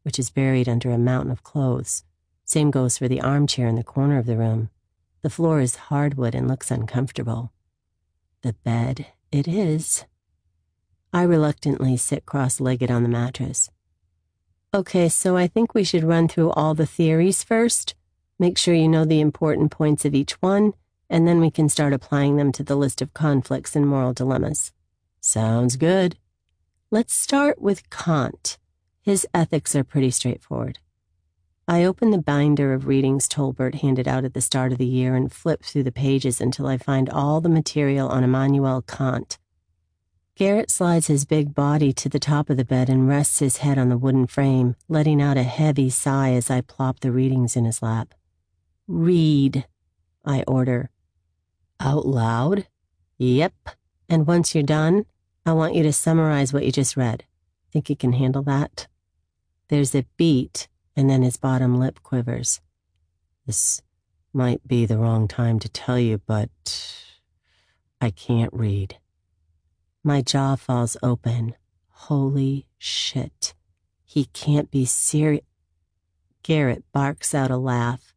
which is buried under a mountain of clothes. Same goes for the armchair in the corner of the room. The floor is hardwood and looks uncomfortable. The bed it is. I reluctantly sit cross-legged on the mattress. Okay, so I think we should run through all the theories first. Make sure you know the important points of each one, and then we can start applying them to the list of conflicts and moral dilemmas. Sounds good. Let's start with Kant. His ethics are pretty straightforward. I open the binder of readings Tolbert handed out at the start of the year and flip through the pages until I find all the material on Immanuel Kant. Garrett slides his big body to the top of the bed and rests his head on the wooden frame, letting out a heavy sigh as I plop the readings in his lap. Read, I order. Out loud? Yep. And once you're done, I want you to summarize what you just read. Think you can handle that? There's a beat, and then his bottom lip quivers. This might be the wrong time to tell you, but I can't read. My jaw falls open. Holy shit. He can't be serious. Garrett barks out a laugh.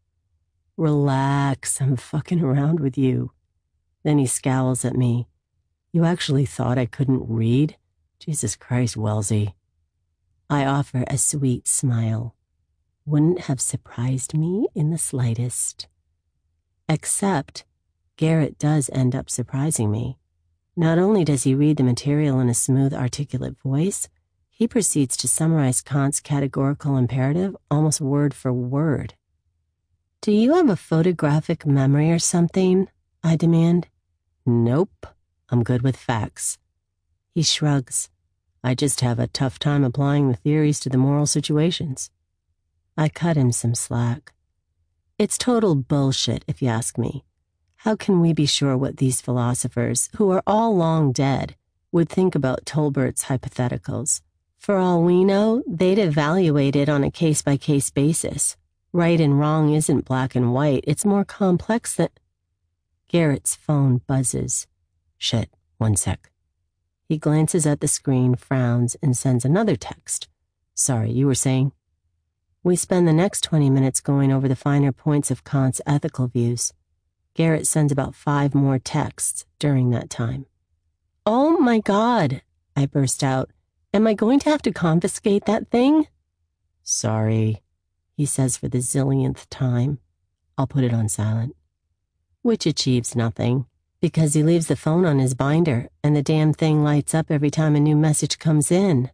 Relax, I'm fucking around with you. Then he scowls at me. You actually thought I couldn't read? Jesus Christ, Wellesley. I offer a sweet smile. Wouldn't have surprised me in the slightest. Except, Garrett does end up surprising me. Not only does he read the material in a smooth, articulate voice, he proceeds to summarize Kant's categorical imperative almost word for word. Do you have a photographic memory or something? I demand. Nope, I'm good with facts. He shrugs. I just have a tough time applying the theories to the moral situations. I cut him some slack. It's total bullshit, if you ask me. How can we be sure what these philosophers, who are all long dead, would think about Tolbert's hypotheticals? For all we know, they'd evaluate it on a case-by-case basis. Right and wrong isn't black and white. It's more complex than... Garrett's phone buzzes. Shit, 1 sec. He glances at the screen, frowns, and sends another text. Sorry, you were saying? We spend the next 20 minutes going over the finer points of Kant's ethical views. Garrett sends about 5 more texts during that time. Oh my God, I burst out. Am I going to have to confiscate that thing? Sorry, he says for the zillionth time. I'll put it on silent. Which achieves nothing, because he leaves the phone on his binder and the damn thing lights up every time a new message comes in.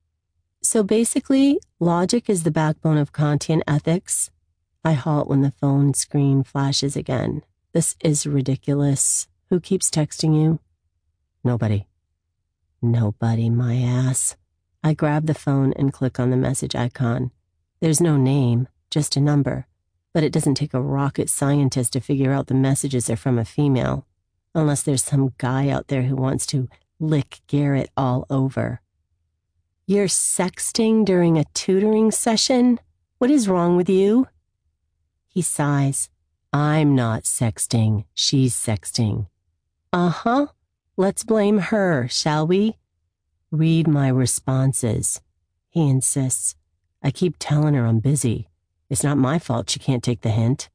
So basically, logic is the backbone of Kantian ethics. I halt when the phone screen flashes again. This is ridiculous. Who keeps texting you? Nobody. Nobody, my ass. I grab the phone and click on the message icon. There's no name, just a number. But it doesn't take a rocket scientist to figure out the messages are from a female, unless there's some guy out there who wants to lick Garrett all over. You're sexting during a tutoring session? What is wrong with you? He sighs. I'm not sexting, she's sexting. Uh-huh. Let's blame her, shall we? Read my responses, he insists. I keep telling her I'm busy. It's not my fault she can't take the hint.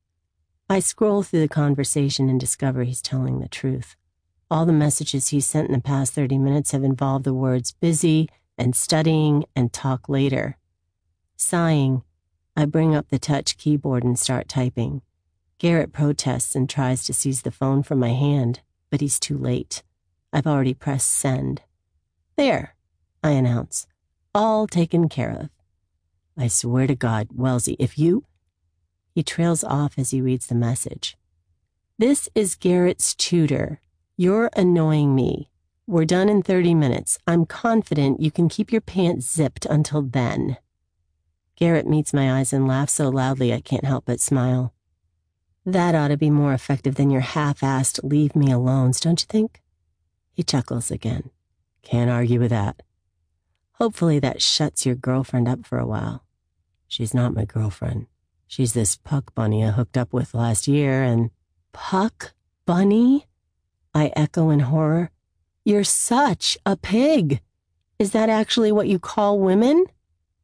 I scroll through the conversation and discover he's telling the truth. All the messages he's sent in the past 30 minutes have involved the words busy and studying and talk later. Sighing, I bring up the touch keyboard and start typing. Garrett protests and tries to seize the phone from my hand, but he's too late. I've already pressed send. There, I announce. All taken care of. I swear to God, Wellesley, if you... He trails off as he reads the message. This is Garrett's tutor. You're annoying me. We're done in 30 minutes. I'm confident you can keep your pants zipped until then. Garrett meets my eyes and laughs so loudly I can't help but smile. That ought to be more effective than your half-assed leave me alones, don't you think? He chuckles again. Can't argue with that. Hopefully that shuts your girlfriend up for a while. She's not my girlfriend. She's this Puck bunny I hooked up with last year and... Puck bunny? I echo in horror. You're such a pig. Is that actually what you call women?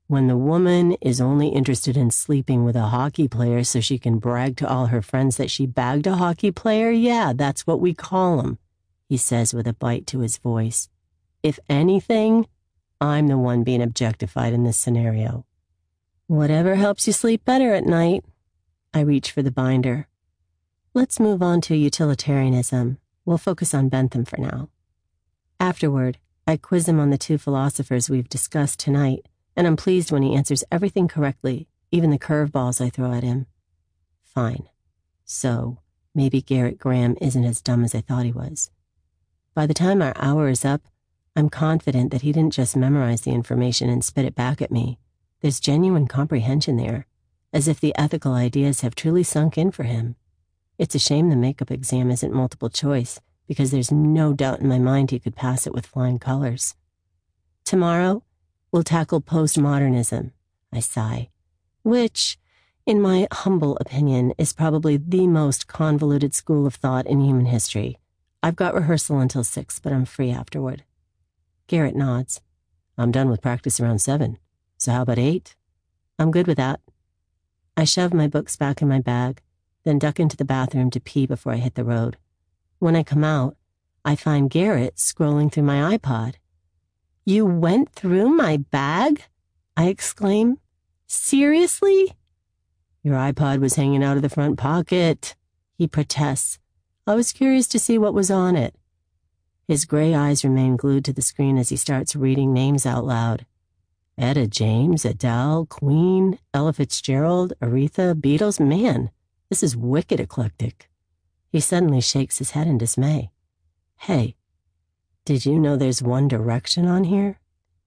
When the woman is only interested in sleeping with a hockey player so she can brag to all her friends that she bagged a hockey player, yeah, that's what we call 'em, he says with a bite to his voice. If anything, I'm the one being objectified in this scenario. Whatever helps you sleep better at night. I reach for the binder. Let's move on to utilitarianism. We'll focus on Bentham for now. Afterward, I quiz him on the two philosophers we've discussed tonight, and I'm pleased when he answers everything correctly, even the curveballs I throw at him. Fine. So, maybe Garrett Graham isn't as dumb as I thought he was. By the time our hour is up, I'm confident that he didn't just memorize the information and spit it back at me. There's genuine comprehension there, as if the ethical ideas have truly sunk in for him. It's a shame the makeup exam isn't multiple choice, because there's no doubt in my mind he could pass it with flying colors. Tomorrow, we'll tackle postmodernism, I sigh, which, in my humble opinion, is probably the most convoluted school of thought in human history. I've got rehearsal until 6, but I'm free afterward. Garrett nods. I'm done with practice around 7. So how about 8? I'm good with that. I shove my books back in my bag, then duck into the bathroom to pee before I hit the road. When I come out, I find Garrett scrolling through my iPod. You went through my bag? I exclaim. Seriously? Your iPod was hanging out of the front pocket, he protests. I was curious to see what was on it. His gray eyes remain glued to the screen as he starts reading names out loud. Etta James, Adele, Queen, Ella Fitzgerald, Aretha, Beatles. Man, this is wicked eclectic. He suddenly shakes his head in dismay. Hey, did you know there's One Direction on here?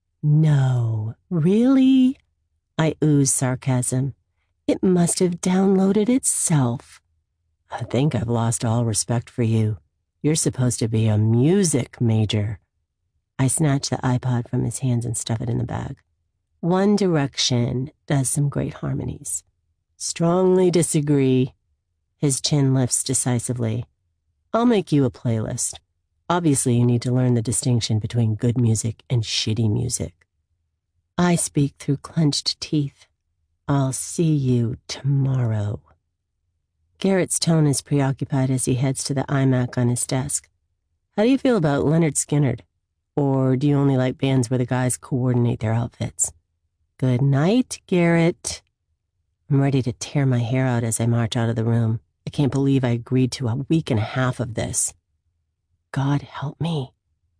No, really? I ooze sarcasm. It must have downloaded itself. I think I've lost all respect for you. You're supposed to be a music major. I snatch the iPod from his hands and stuff it in the bag. One Direction does some great harmonies. Strongly disagree. His chin lifts decisively. I'll make you a playlist. Obviously, you need to learn the distinction between good music and shitty music. I speak through clenched teeth. I'll see you tomorrow. Garrett's tone is preoccupied as he heads to the iMac on his desk. How do you feel about Leonard Skinner? Or do you only like bands where the guys coordinate their outfits? Good night, Garrett. I'm ready to tear my hair out as I march out of the room. I can't believe I agreed to a week and a half of this. God help me.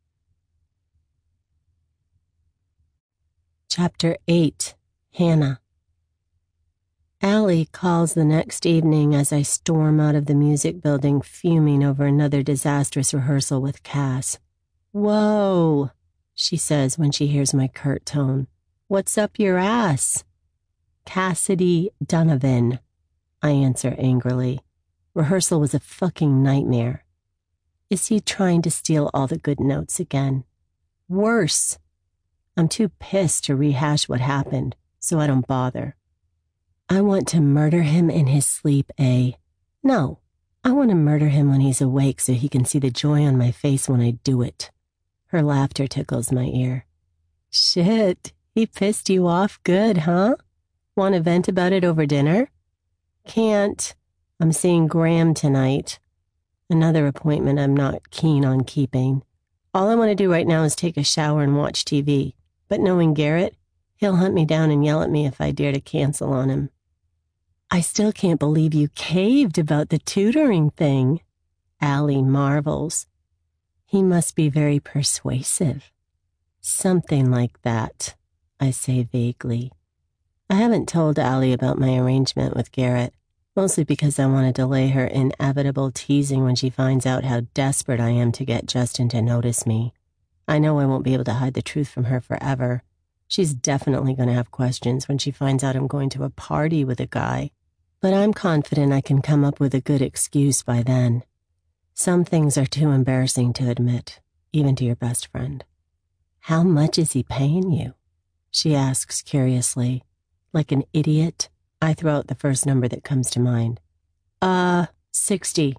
Chapter 8. Hannah. Allie calls the next evening as I storm out of the music building, fuming over another disastrous rehearsal with Cass. Whoa, she says when she hears my curt tone. What's up your ass? Cassidy Donovan, I answer angrily. Rehearsal was a fucking nightmare. Is he trying to steal all the good notes again? Worse. I'm too pissed to rehash what happened, so I don't bother. I want to murder him in his sleep, eh? No, I want to murder him when he's awake so he can see the joy on my face when I do it. Her laughter tickles my ear. Shit, he pissed you off good, huh? Want to vent about it over dinner? Can't. I'm seeing Graham tonight. Another appointment I'm not keen on keeping. All I want to do right now is take a shower and watch TV. But knowing Garrett, he'll hunt me down and yell at me if I dare to cancel on him. I still can't believe you caved about the tutoring thing. Allie marvels. He must be very persuasive. Something like that, I say vaguely. I haven't told Allie about my arrangement with Garrett, mostly because I want to delay her inevitable teasing when she finds out how desperate I am to get Justin to notice me. I know I won't be able to hide the truth from her forever. She's definitely going to have questions when she finds out I'm going to a party with a guy. But I'm confident I can come up with a good excuse by then. Some things are too embarrassing to admit, even to your best friend. How much is he paying you? She asks curiously. Like an idiot, I throw out the first number that comes to mind. 60.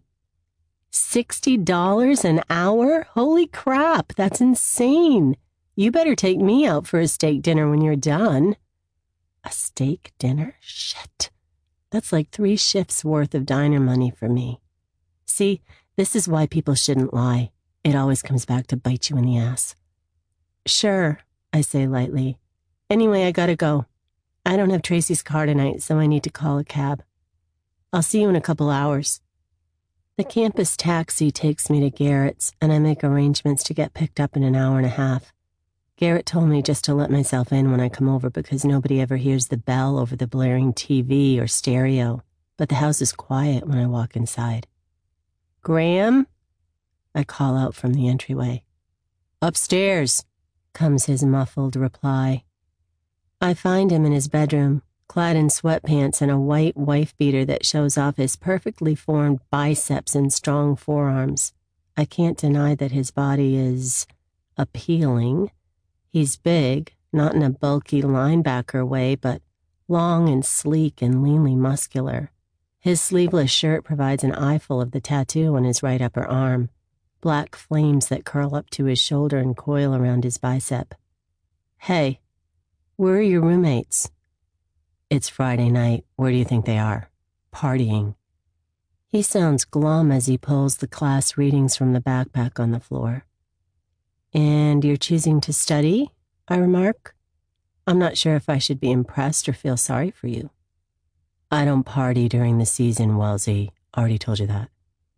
$60 an hour? Holy crap, that's insane. You better take me out for a steak dinner when you're done. A steak dinner? Shit. That's like 3 shifts worth of diner money for me. See, this is why people shouldn't lie. It always comes back to bite you in the ass. Sure, I say lightly. Anyway, I gotta go. I don't have Tracy's car tonight, so I need to call a cab. I'll see you in a couple hours. The campus taxi takes me to Garrett's, and I make arrangements to get picked up in an hour and a half. Garrett told me just to let myself in when I come over because nobody ever hears the bell over the blaring TV or stereo, but the house is quiet when I walk inside. Graham? I call out from the entryway. Upstairs, comes his muffled reply. I find him in his bedroom, clad in sweatpants and a white wife-beater that shows off his perfectly formed biceps and strong forearms. I can't deny that his body is appealing. He's big, not in a bulky linebacker way, but long and sleek and leanly muscular. His sleeveless shirt provides an eyeful of the tattoo on his right upper arm, black flames that curl up to his shoulder and coil around his bicep. Hey, where are your roommates? It's Friday night. Where do you think they are? Partying. He sounds glum as he pulls the class readings from the backpack on the floor. And you're choosing to study? I remark. I'm not sure if I should be impressed or feel sorry for you. I don't party during the season, Wellesley. Already told you that.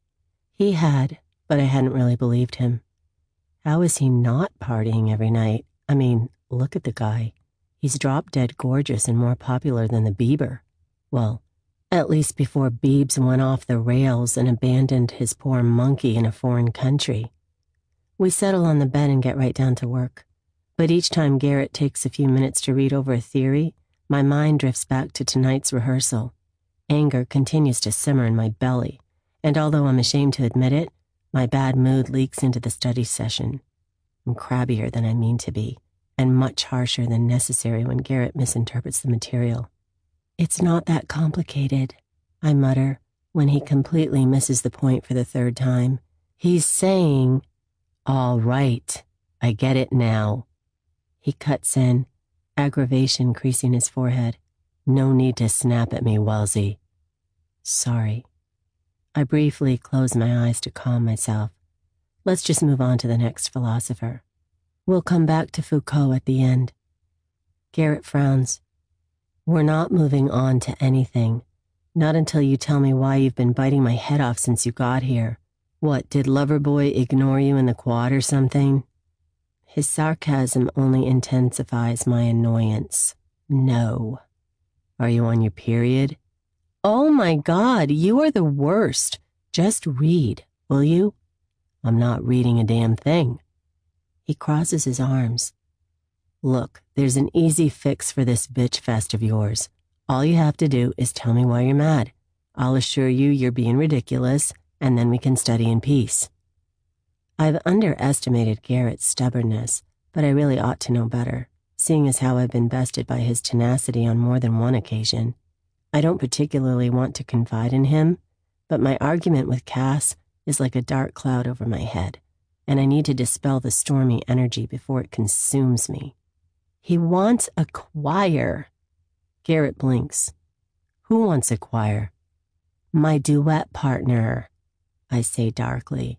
He had, but I hadn't really believed him. How is he not partying every night? I mean, look at the guy. He's drop-dead gorgeous and more popular than the Bieber. Well, at least before Biebs went off the rails and abandoned his poor monkey in a foreign country. We settle on the bed and get right down to work. But each time Garrett takes a few minutes to read over a theory, my mind drifts back to tonight's rehearsal. Anger continues to simmer in my belly, and although I'm ashamed to admit it, my bad mood leaks into the study session. I'm crabbier than I mean to be, and much harsher than necessary when Garrett misinterprets the material. It's not that complicated, I mutter, when he completely misses the point for the 3rd time. He's saying, all right, I get it now. He cuts in, aggravation creasing his forehead. No need to snap at me, Wellesley. Sorry. I briefly close my eyes to calm myself. Let's just move on to the next philosopher. We'll come back to Foucault at the end. Garrett frowns. We're not moving on to anything. Not until you tell me why you've been biting my head off since you got here. What, did Loverboy ignore you in the quad or something? His sarcasm only intensifies my annoyance. No. Are you on your period? Oh my God, you are the worst. Just read, will you? I'm not reading a damn thing. He crosses his arms. Look, there's an easy fix for this bitch fest of yours. All you have to do is tell me why you're mad. I'll assure you you're being ridiculous, and then we can study in peace. I've underestimated Garrett's stubbornness, but I really ought to know better, seeing as how I've been bested by his tenacity on more than one occasion. I don't particularly want to confide in him, but my argument with Cass is like a dark cloud over my head, and I need to dispel the stormy energy before it consumes me. He wants a choir. Garrett blinks. Who wants a choir? My duet partner, I say darkly.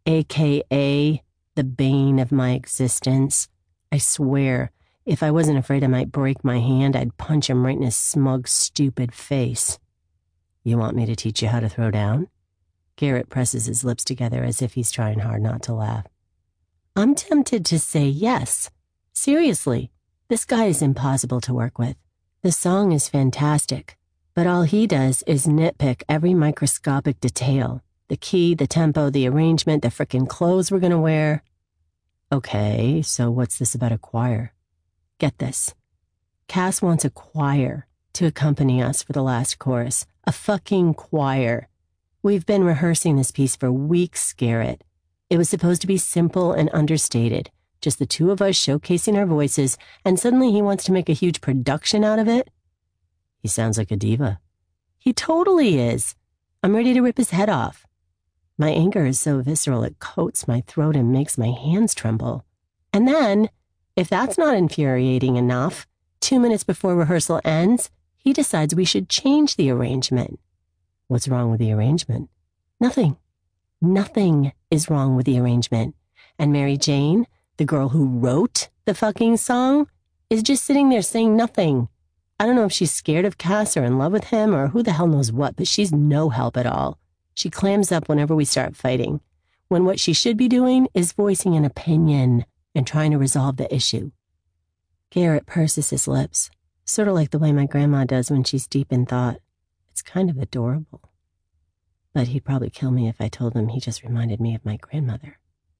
AKA the bane of my existence. I swear, if I wasn't afraid I might break my hand, I'd punch him right in his smug, stupid face. You want me to teach you how to throw down? Garrett presses his lips together as if he's trying hard not to laugh. I'm tempted to say yes. Seriously, this guy is impossible to work with. The song is fantastic, but all he does is nitpick every microscopic detail. The key, the tempo, the arrangement, the frickin' clothes we're gonna wear. Okay, so what's this about a choir? Get this. Cass wants a choir to accompany us for the last chorus. A fucking choir. We've been rehearsing this piece for weeks, Garrett. It was supposed to be simple and understated, just the two of us showcasing our voices, and suddenly he wants to make a huge production out of it? He sounds like a diva. He totally is. I'm ready to rip his head off. My anger is so visceral it coats my throat and makes my hands tremble. And then, if that's not infuriating enough, 2 minutes before rehearsal ends, he decides we should change the arrangement. What's wrong with the arrangement? Nothing. Nothing is wrong with the arrangement. And Mary Jane, the girl who wrote the fucking song, is just sitting there saying nothing. I don't know if she's scared of Cass or in love with him or who the hell knows what, but she's no help at all. She clams up whenever we start fighting, when what she should be doing is voicing an opinion and trying to resolve the issue. Garrett purses his lips, sort of like the way my grandma does when she's deep in thought. It's kind of adorable. But he'd probably kill me if I told him he just reminded me of my grandmother.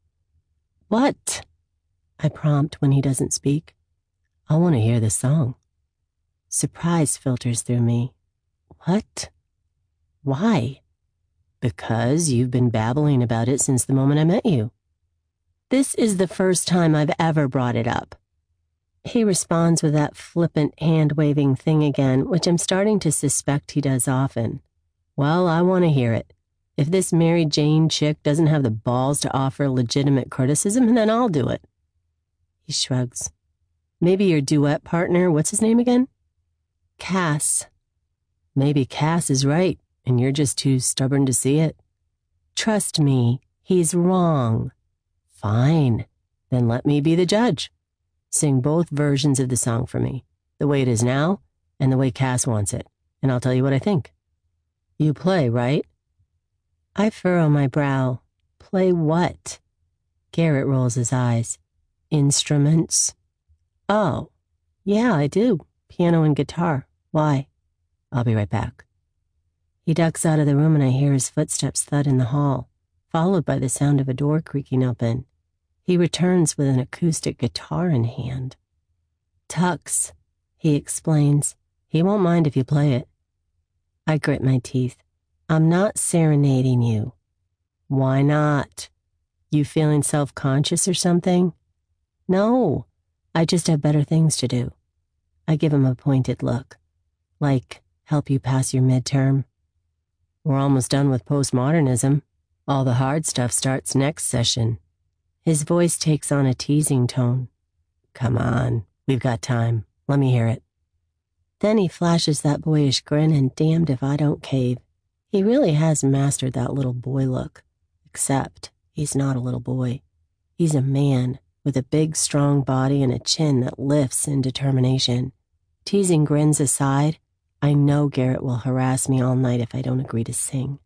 What? I prompt when he doesn't speak. I want to hear the song. Surprise filters through me. What? Why? Because you've been babbling about it since the moment I met you. This is the first time I've ever brought it up. He responds with that flippant hand-waving thing again, which I'm starting to suspect he does often. Well, I want to hear it. If this Mary Jane chick doesn't have the balls to offer legitimate criticism, then I'll do it. He shrugs. Maybe your duet partner, what's his name again? Cass. Maybe Cass is right, and you're just too stubborn to see it. Trust me, he's wrong. Fine, then let me be the judge. Sing both versions of the song for me, the way it is now and the way Cass wants it, and I'll tell you what I think. You play, right? I furrow my brow. Play what? Garrett rolls his eyes. Instruments? Oh, yeah, I do. Piano and guitar. Why? I'll be right back. He ducks out of the room and I hear his footsteps thud in the hall, followed by the sound of a door creaking open. He returns with an acoustic guitar in hand. Tux, he explains. He won't mind if you play it. I grit my teeth. I'm not serenading you. Why not? You feeling self-conscious or something? No, I just have better things to do. I give him a pointed look. Like, help you pass your midterm. We're almost done with postmodernism. All the hard stuff starts next session. His voice takes on a teasing tone. Come on, we've got time. Let me hear it. Then he flashes that boyish grin and damned if I don't cave. He really has mastered that little boy look. Except he's not a little boy. He's a man with a big, strong body and a chin that lifts in determination. Teasing grins aside, I know Garrett will harass me all night if I don't agree to sing.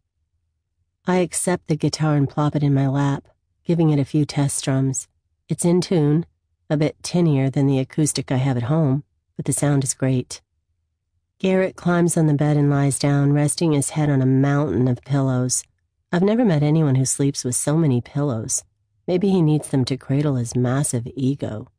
I accept the guitar and plop it in my lap, giving it a few test strums. It's in tune, a bit tinnier than the acoustic I have at home, but the sound is great. Garrett climbs on the bed and lies down, resting his head on a mountain of pillows. I've never met anyone who sleeps with so many pillows. Maybe he needs them to cradle his massive ego.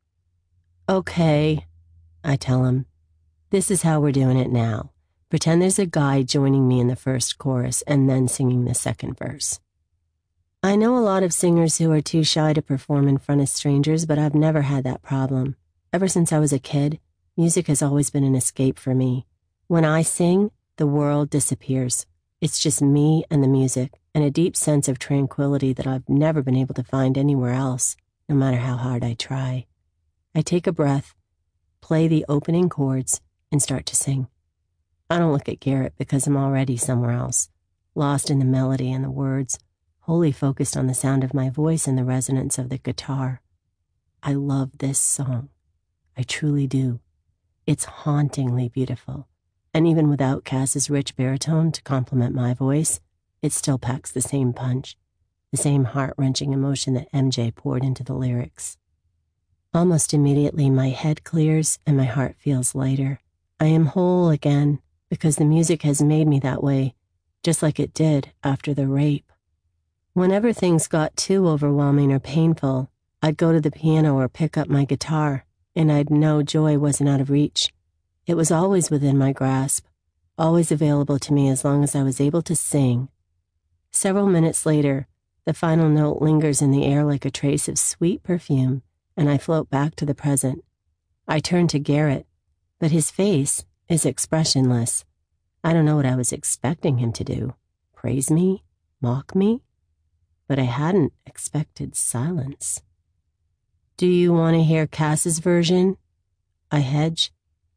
Okay, I tell him. This is how we're doing it now. Pretend there's a guy joining me in the first chorus and then singing the second verse. I know a lot of singers who are too shy to perform in front of strangers, but I've never had that problem. Ever since I was a kid, music has always been an escape for me. When I sing, the world disappears. It's just me and the music, and a deep sense of tranquility that I've never been able to find anywhere else, no matter how hard I try. I take a breath, play the opening chords, and start to sing. I don't look at Garrett because I'm already somewhere else, lost in the melody and the words, wholly focused on the sound of my voice and the resonance of the guitar. I love this song. I truly do. It's hauntingly beautiful. And even without Cass's rich baritone to complement my voice, it still packs the same punch, the same heart-wrenching emotion that MJ poured into the lyrics. Almost immediately, my head clears and my heart feels lighter. I am whole again because the music has made me that way, just like it did after the rape. Whenever things got too overwhelming or painful, I'd go to the piano or pick up my guitar, and I'd know joy wasn't out of reach. It was always within my grasp, always available to me as long as I was able to sing. Several minutes later, the final note lingers in the air like a trace of sweet perfume, and I float back to the present. I turn to Garrett, but his face is expressionless. I don't know what I was expecting him to do. Praise me? Mock me? But I hadn't expected silence. Do you want to hear Cass's version? I hedge.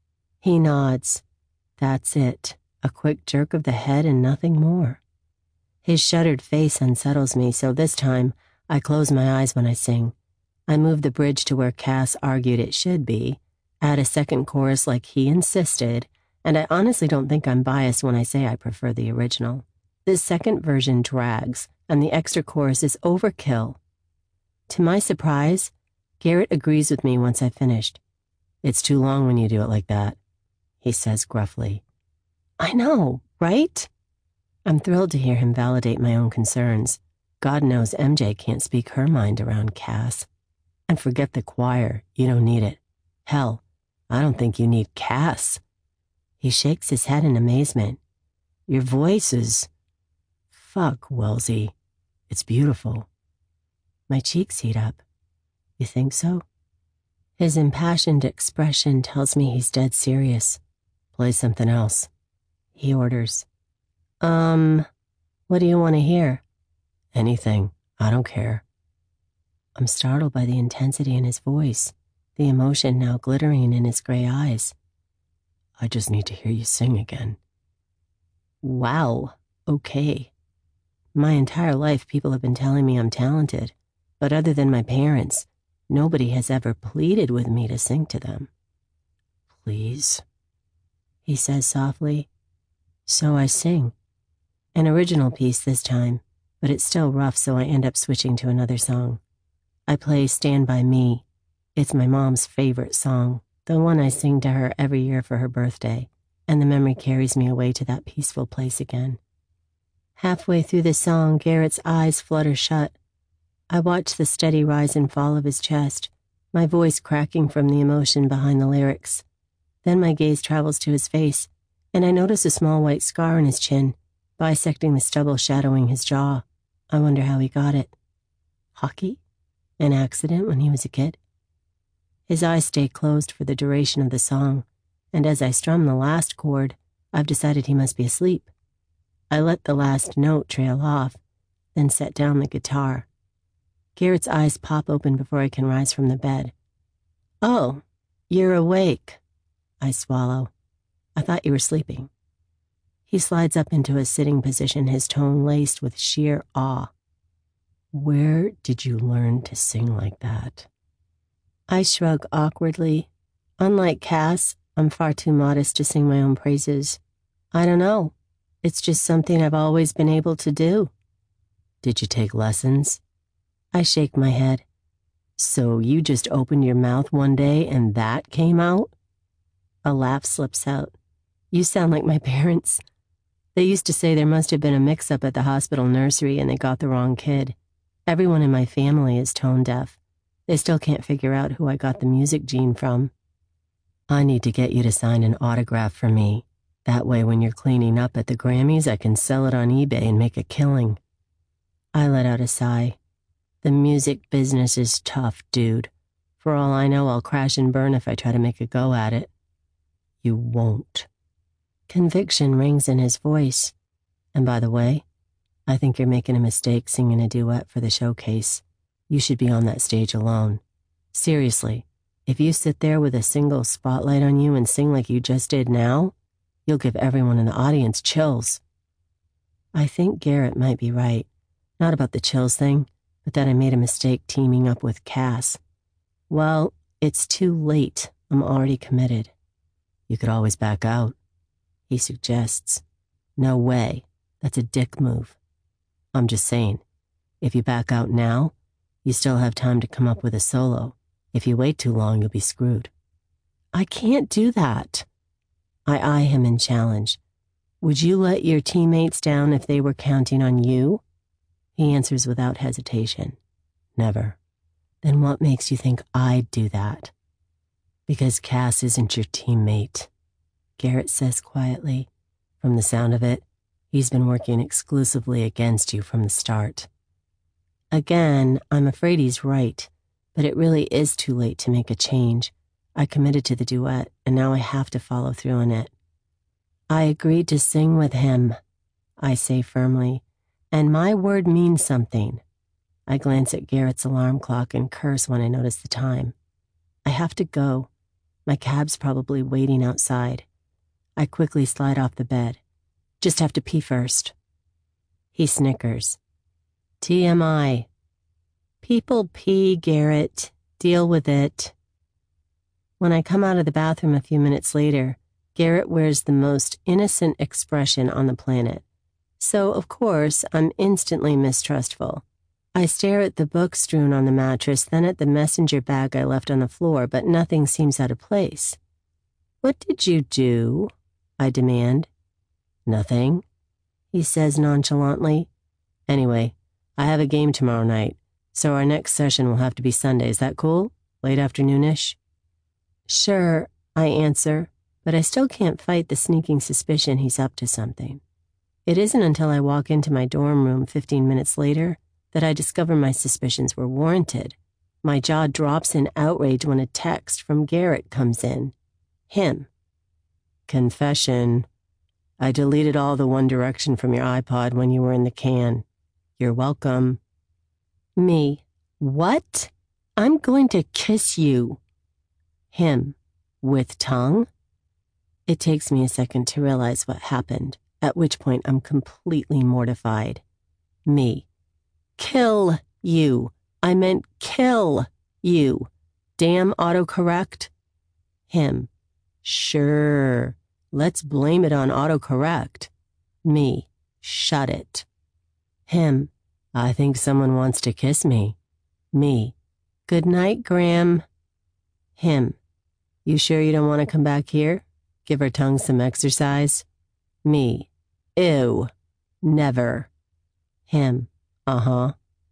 He nods. That's it. A quick jerk of the head and nothing more. His shuttered face unsettles me, so this time I close my eyes when I sing. I move the bridge to where Cass argued it should be, add a second chorus like he insisted, and I honestly don't think I'm biased when I say I prefer the original. This second version drags, and the extra chorus is overkill. To my surprise, Garrett agrees with me once I've finished. It's too long when you do it like that, he says gruffly. I know, right? I'm thrilled to hear him validate my own concerns. God knows MJ can't speak her mind around Cass. And forget the choir, you don't need it. Hell, I don't think you need Cass. He shakes his head in amazement. Your voice is... Fuck, Wellesley. It's beautiful. My cheeks heat up. You think so? His impassioned expression tells me he's dead serious. Play something else, he orders. What do you want to hear? Anything. I don't care. I'm startled by the intensity in his voice, the emotion now glittering in his gray eyes. I just need to hear you sing again. Wow, okay. My entire life people have been telling me I'm talented, but other than my parents, nobody has ever pleaded with me to sing to them. Please, he says softly. So I sing. An original piece this time, but it's still rough, so I end up switching to another song. I play Stand By Me. It's my mom's favorite song, the one I sing to her every year for her birthday, and the memory carries me away to that peaceful place again. Halfway through the song, Garrett's eyes flutter shut. I watch the steady rise and fall of his chest, my voice cracking from the emotion behind the lyrics. Then my gaze travels to his face, and I notice a small white scar on his chin, bisecting the stubble shadowing his jaw. I wonder how he got it. Hockey? An accident when he was a kid? His eyes stay closed for the duration of the song, and as I strum the last chord, I've decided he must be asleep. I let the last note trail off, then set down the guitar. Garrett's eyes pop open before I can rise from the bed. Oh, you're awake. I swallow. I thought you were sleeping. He slides up into a sitting position, his tone laced with sheer awe. Where did you learn to sing like that? I shrug awkwardly. Unlike Cass, I'm far too modest to sing my own praises. I don't know. It's just something I've always been able to do. Did you take lessons? I shake my head. So you just opened your mouth one day and that came out? A laugh slips out. You sound like my parents. They used to say there must have been a mix-up at the hospital nursery and they got the wrong kid. Everyone in my family is tone deaf. They still can't figure out who I got the music gene from. I need to get you to sign an autograph for me. That way when you're cleaning up at the Grammys, I can sell it on eBay and make a killing. I let out a sigh. The music business is tough, dude. For all I know, I'll crash and burn if I try to make a go at it. You won't. Conviction rings in his voice. And by the way, I think you're making a mistake singing a duet for the showcase. You should be on that stage alone. Seriously, if you sit there with a single spotlight on you and sing like you just did now, you'll give everyone in the audience chills. I think Garrett might be right. Not about the chills thing, but that I made a mistake teaming up with Cass. Well, it's too late. I'm already committed. You could always back out, he suggests. No way. That's a dick move. I'm just saying, if you back out now, you still have time to come up with a solo. If you wait too long, you'll be screwed. I can't do that. I eye him in challenge. Would you let your teammates down if they were counting on you? He answers without hesitation. Never. Then what makes you think I'd do that? Because Cass isn't your teammate, Garrett says quietly. From the sound of it, he's been working exclusively against you from the start. Again, I'm afraid he's right, but it really is too late to make a change. I committed to the duet, and now I have to follow through on it. I agreed to sing with him, I say firmly, and my word means something. I glance at Garrett's alarm clock and curse when I notice the time. I have to go. My cab's probably waiting outside. I quickly slide off the bed. Just have to pee first. He snickers. TMI. People pee, Garrett. Deal with it. When I come out of the bathroom a few minutes later, Garrett wears the most innocent expression on the planet. So, of course, I'm instantly mistrustful. I stare at the book strewn on the mattress, then at the messenger bag I left on the floor, but nothing seems out of place. What did you do? I demand. Nothing, he says nonchalantly. Anyway, I have a game tomorrow night, so our next session will have to be Sunday. Is that cool? Late afternoonish? Sure, I answer, but I still can't fight the sneaking suspicion he's up to something. It isn't until I walk into my dorm room 15 minutes later that I discover my suspicions were warranted. My jaw drops in outrage when a text from Garrett comes in. Him. Confession. I deleted all the One Direction from your iPod when you were in the can. You're welcome. Me. What? I'm going to kiss you. Him. With tongue? It takes me a second to realize what happened, at which point I'm completely mortified. Me. Kill you. I meant kill you. Damn autocorrect. Him. Sure. Let's blame it on autocorrect. Me. Shut it. Him. I think someone wants to kiss me. Me. Good night, Graham. Him. You sure you don't want to come back here? Give our tongues some exercise? Me. Ew. Never. Him. Uh-huh.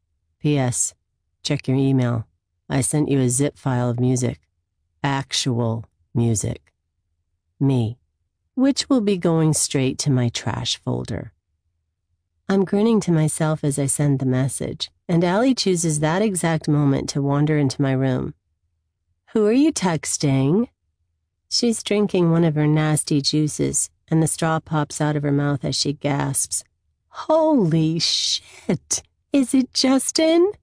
P.S. Check your email. I sent you a zip file of music. Actual music. Me. Which will be going straight to my trash folder. I'm grinning to myself as I send the message, and Allie chooses that exact moment to wander into my room. Who are you texting? She's drinking one of her nasty juices, and the straw pops out of her mouth as she gasps. Holy shit! Is it Justin?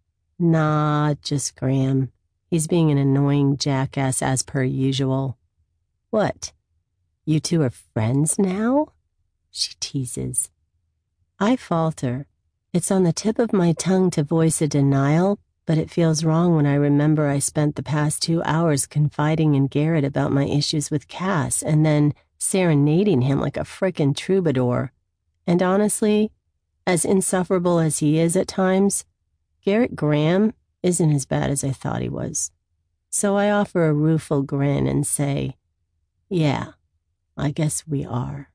Nah, just Graham. He's being an annoying jackass as per usual. What? You two are friends now? She teases. I falter. It's on the tip of my tongue to voice a denial, but it feels wrong when I remember I spent the past 2 hours confiding in Garrett about my issues with Cass and then serenading him like a frickin' troubadour. And honestly, as insufferable as he is at times, Garrett Graham isn't as bad as I thought he was. So I offer a rueful grin and say, yeah, I guess we are.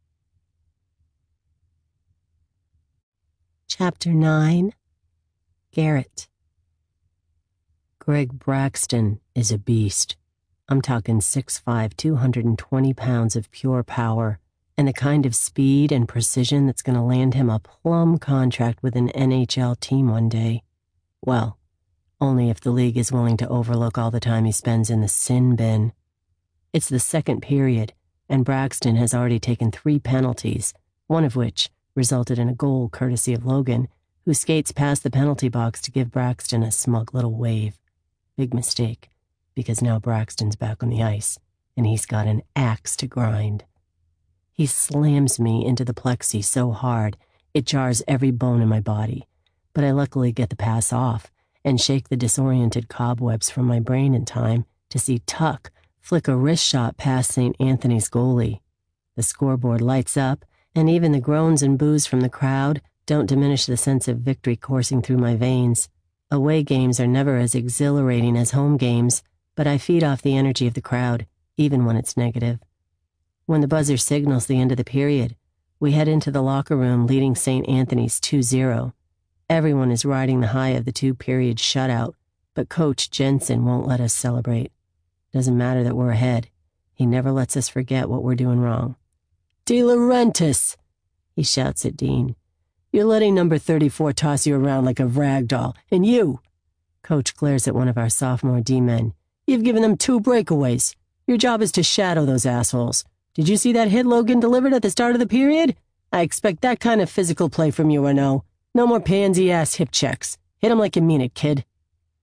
Chapter 9. Garrett. Greg Braxton is a beast. I'm talking 6'5", 220 pounds of pure power, and the kind of speed and precision that's going to land him a plum contract with an NHL team one day. Well, only if the league is willing to overlook all the time he spends in the sin bin. It's the second period, and Braxton has already taken 3 penalties, one of which resulted in a goal courtesy of Logan, who skates past the penalty box to give Braxton a smug little wave. Big mistake, because now Braxton's back on the ice, and he's got an axe to grind. He slams me into the plexi so hard, it jars every bone in my body, but I luckily get the pass off and shake the disoriented cobwebs from my brain in time to see Tuck flick a wrist shot past St. Anthony's goalie. The scoreboard lights up, and even the groans and boos from the crowd don't diminish the sense of victory coursing through my veins. Away games are never as exhilarating as home games, but I feed off the energy of the crowd, even when it's negative. When the buzzer signals the end of the period, we head into the locker room leading St. Anthony's 2-0. Everyone is riding the high of the 2-period shutout, but Coach Jensen won't let us celebrate. Doesn't matter that we're ahead. He never lets us forget what we're doing wrong. De Laurentiis, he shouts at Dean. You're letting number 34 toss you around like a rag doll. And you, Coach glares at one of our sophomore D-men. You've given them 2 breakaways. Your job is to shadow those assholes. Did you see that hit Logan delivered at the start of the period? I expect that kind of physical play from you, Renault. No more pansy-ass hip checks. Hit him like you mean it, kid.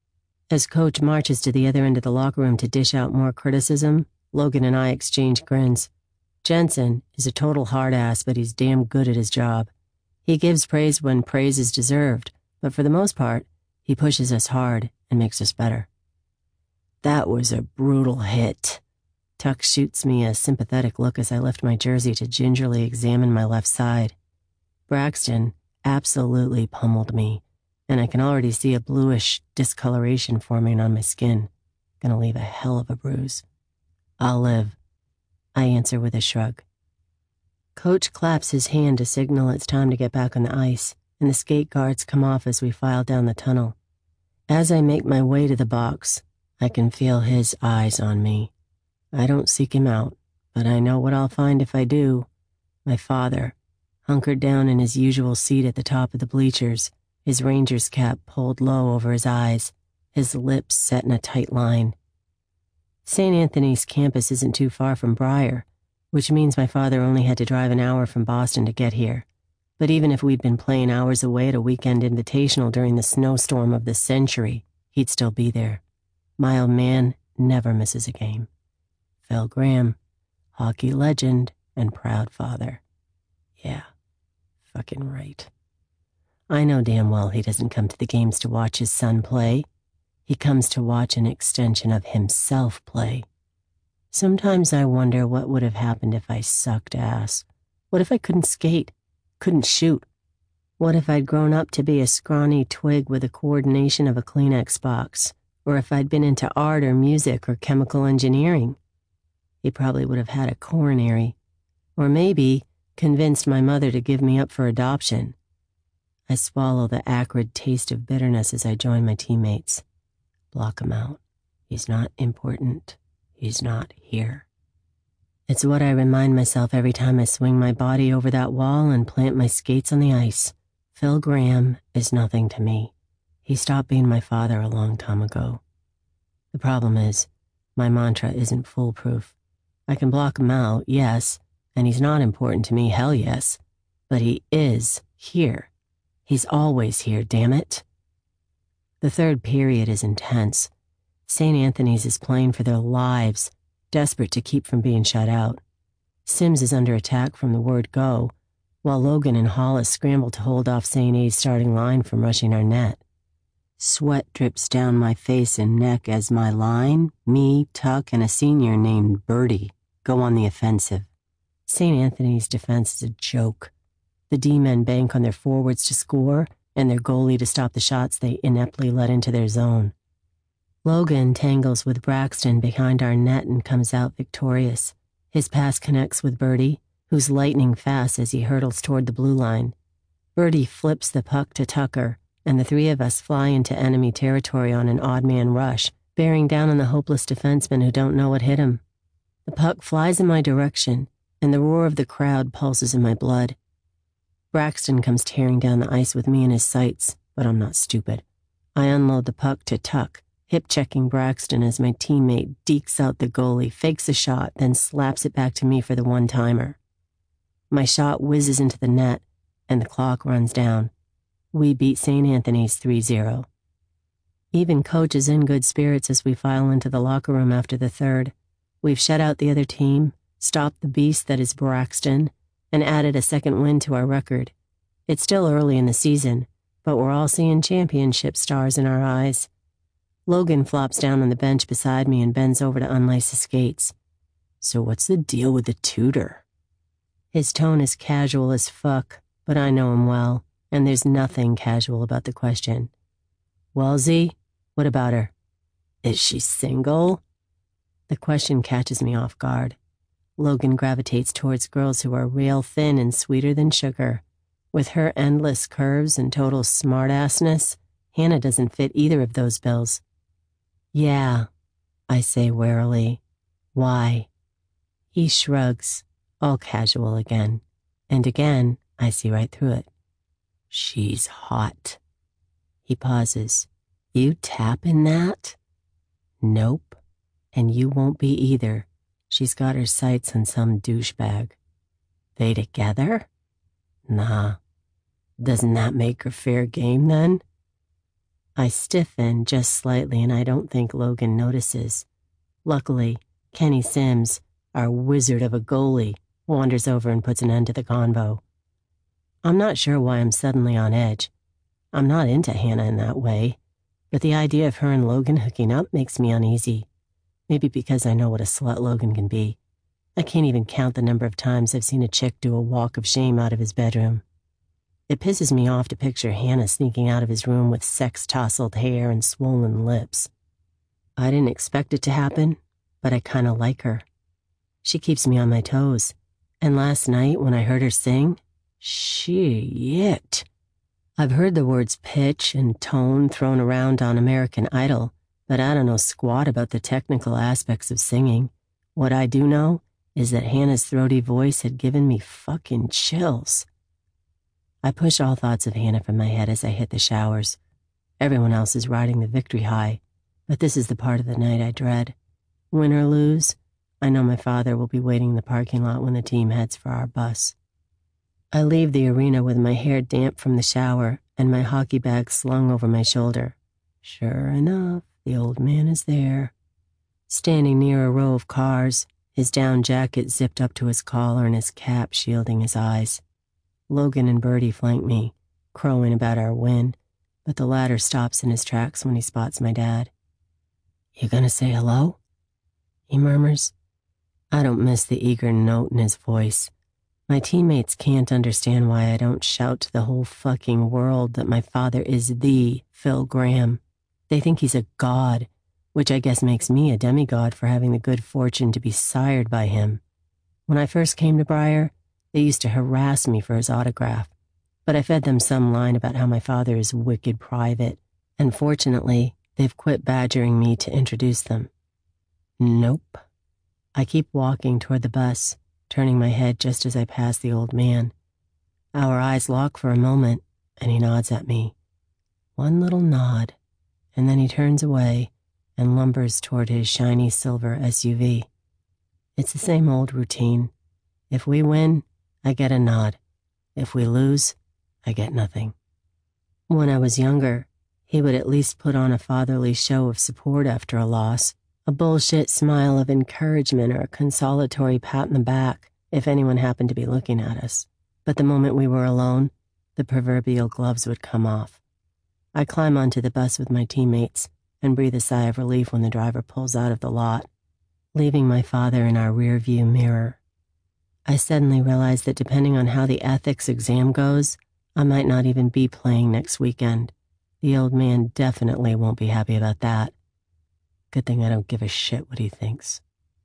As Coach marches to the other end of the locker room to dish out more criticism, Logan and I exchange grins. Jensen is a total hard-ass, but he's damn good at his job. He gives praise when praise is deserved, but for the most part, he pushes us hard and makes us better. That was a brutal hit. Tuck shoots me a sympathetic look as I lift my jersey to gingerly examine my left side. Braxton absolutely pummeled me, and I can already see a bluish discoloration forming on my skin. Gonna leave a hell of a bruise. I'll live, I answer with a shrug. Coach claps his hand to signal it's time to get back on the ice, and the skate guards come off as we file down the tunnel. As I make my way to the box, I can feel his eyes on me. I don't seek him out, but I know what I'll find if I do. My father, hunkered down in his usual seat at the top of the bleachers, his Ranger's cap pulled low over his eyes, his lips set in a tight line. St. Anthony's campus isn't too far from Briar, which means my father only had to drive an hour from Boston to get here. But even if we'd been playing hours away at a weekend invitational during the snowstorm of the century, he'd still be there. My old man never misses a game. Phil Graham, hockey legend and proud father. Yeah, fucking right. I know damn well he doesn't come to the games to watch his son play. He comes to watch an extension of himself play. Sometimes I wonder what would have happened if I sucked ass. What if I couldn't skate, couldn't shoot? What if I'd grown up to be a scrawny twig with the coordination of a Kleenex box? Or if I'd been into art or music or chemical engineering? He probably would have had a coronary. Or maybe convinced my mother to give me up for adoption. I swallow the acrid taste of bitterness as I join my teammates. Block him out. He's not important. He's not here. It's what I remind myself every time I swing my body over that wall and plant my skates on the ice. Phil Graham is nothing to me. He stopped being my father a long time ago. The problem is, my mantra isn't foolproof. I can block him out, yes, and he's not important to me, hell yes. But he is here. He's always here, damn it. The third period is intense. St. Anthony's is playing for their lives, desperate to keep from being shut out. Sims is under attack from the word go, while Logan and Hollis scramble to hold off St. A's starting line from rushing our net. Sweat drips down my face and neck as my line, me, Tuck, and a senior named Birdie go on the offensive. St. Anthony's defense is a joke. The D-men bank on their forwards to score and their goalie to stop the shots they ineptly let into their zone. Logan tangles with Braxton behind our net and comes out victorious. His pass connects with Birdie, who's lightning fast as he hurtles toward the blue line. Birdie flips the puck to Tucker, and the three of us fly into enemy territory on an odd-man rush, bearing down on the hopeless defensemen who don't know what hit him. The puck flies in my direction, and the roar of the crowd pulses in my blood. Braxton comes tearing down the ice with me in his sights, but I'm not stupid. I unload the puck to Tuck, hip-checking Braxton as my teammate dekes out the goalie, fakes a shot, then slaps it back to me for the one-timer. My shot whizzes into the net, and the clock runs down. We beat St. Anthony's 3-0. Even Coach is in good spirits as we file into the locker room after the third. We've shut out the other team, stopped the beast that is Braxton, and added a second win to our record. It's still early in the season, but we're all seeing championship stars in our eyes. Logan flops down on the bench beside me and bends over to unlace his skates. So what's the deal with the tutor? His tone is casual as fuck, but I know him well, and there's nothing casual about the question. Well, Z, what about her? Is she single? The question catches me off guard. Logan gravitates towards girls who are real thin and sweeter than sugar. With her endless curves and total smartassness, Hannah doesn't fit either of those bills. Yeah, I say warily. Why? He shrugs, all casual again. And again, I see right through it. She's hot. He pauses. You tapping that? Nope. And you won't be either. She's got her sights on some douchebag. They together? Nah. Doesn't that make her fair game then? I stiffen just slightly, and I don't think Logan notices. Luckily, Kenny Sims, our wizard of a goalie, wanders over and puts an end to the convo. I'm not sure why I'm suddenly on edge. I'm not into Hannah in that way, but the idea of her and Logan hooking up makes me uneasy. Maybe because I know what a slut Logan can be. I can't even count the number of times I've seen a chick do a walk of shame out of his bedroom. It pisses me off to picture Hannah sneaking out of his room with sex-tousled hair and swollen lips. I didn't expect it to happen, but I kind of like her. She keeps me on my toes, and last night when I heard her sing, shit. I've heard the words pitch and tone thrown around on American Idol, but I don't know squat about the technical aspects of singing. What I do know is that Hannah's throaty voice had given me fucking chills. I push all thoughts of Hannah from my head as I hit the showers. Everyone else is riding the victory high, but this is the part of the night I dread. Win or lose, I know my father will be waiting in the parking lot when the team heads for our bus. I leave the arena with my hair damp from the shower and my hockey bag slung over my shoulder. Sure enough, the old man is there. Standing near a row of cars, his down jacket zipped up to his collar and his cap shielding his eyes. Logan and Bertie flank me, crowing about our win, but the latter stops in his tracks when he spots my dad. "You gonna say hello?" he murmurs. I don't miss the eager note in his voice. My teammates can't understand why I don't shout to the whole fucking world that my father is the Phil Graham. They think he's a god, which I guess makes me a demigod for having the good fortune to be sired by him. When I first came to Briar, they used to harass me for his autograph, but I fed them some line about how my father is wicked private, and fortunately, they've quit badgering me to introduce them. Nope. I keep walking toward the bus, turning my head just as I pass the old man. Our eyes lock for a moment, and he nods at me. One little nod, and then he turns away and lumbers toward his shiny silver SUV. It's the same old routine. If we win, I get a nod. If we lose, I get nothing. When I was younger, he would at least put on a fatherly show of support after a loss, a bullshit smile of encouragement or a consolatory pat in the back if anyone happened to be looking at us. But the moment we were alone, the proverbial gloves would come off. I climb onto the bus with my teammates and breathe a sigh of relief when the driver pulls out of the lot, leaving my father in our rearview mirror. I suddenly realize that depending on how the ethics exam goes, I might not even be playing next weekend. The old man definitely won't be happy about that. Good thing I don't give a shit what he thinks.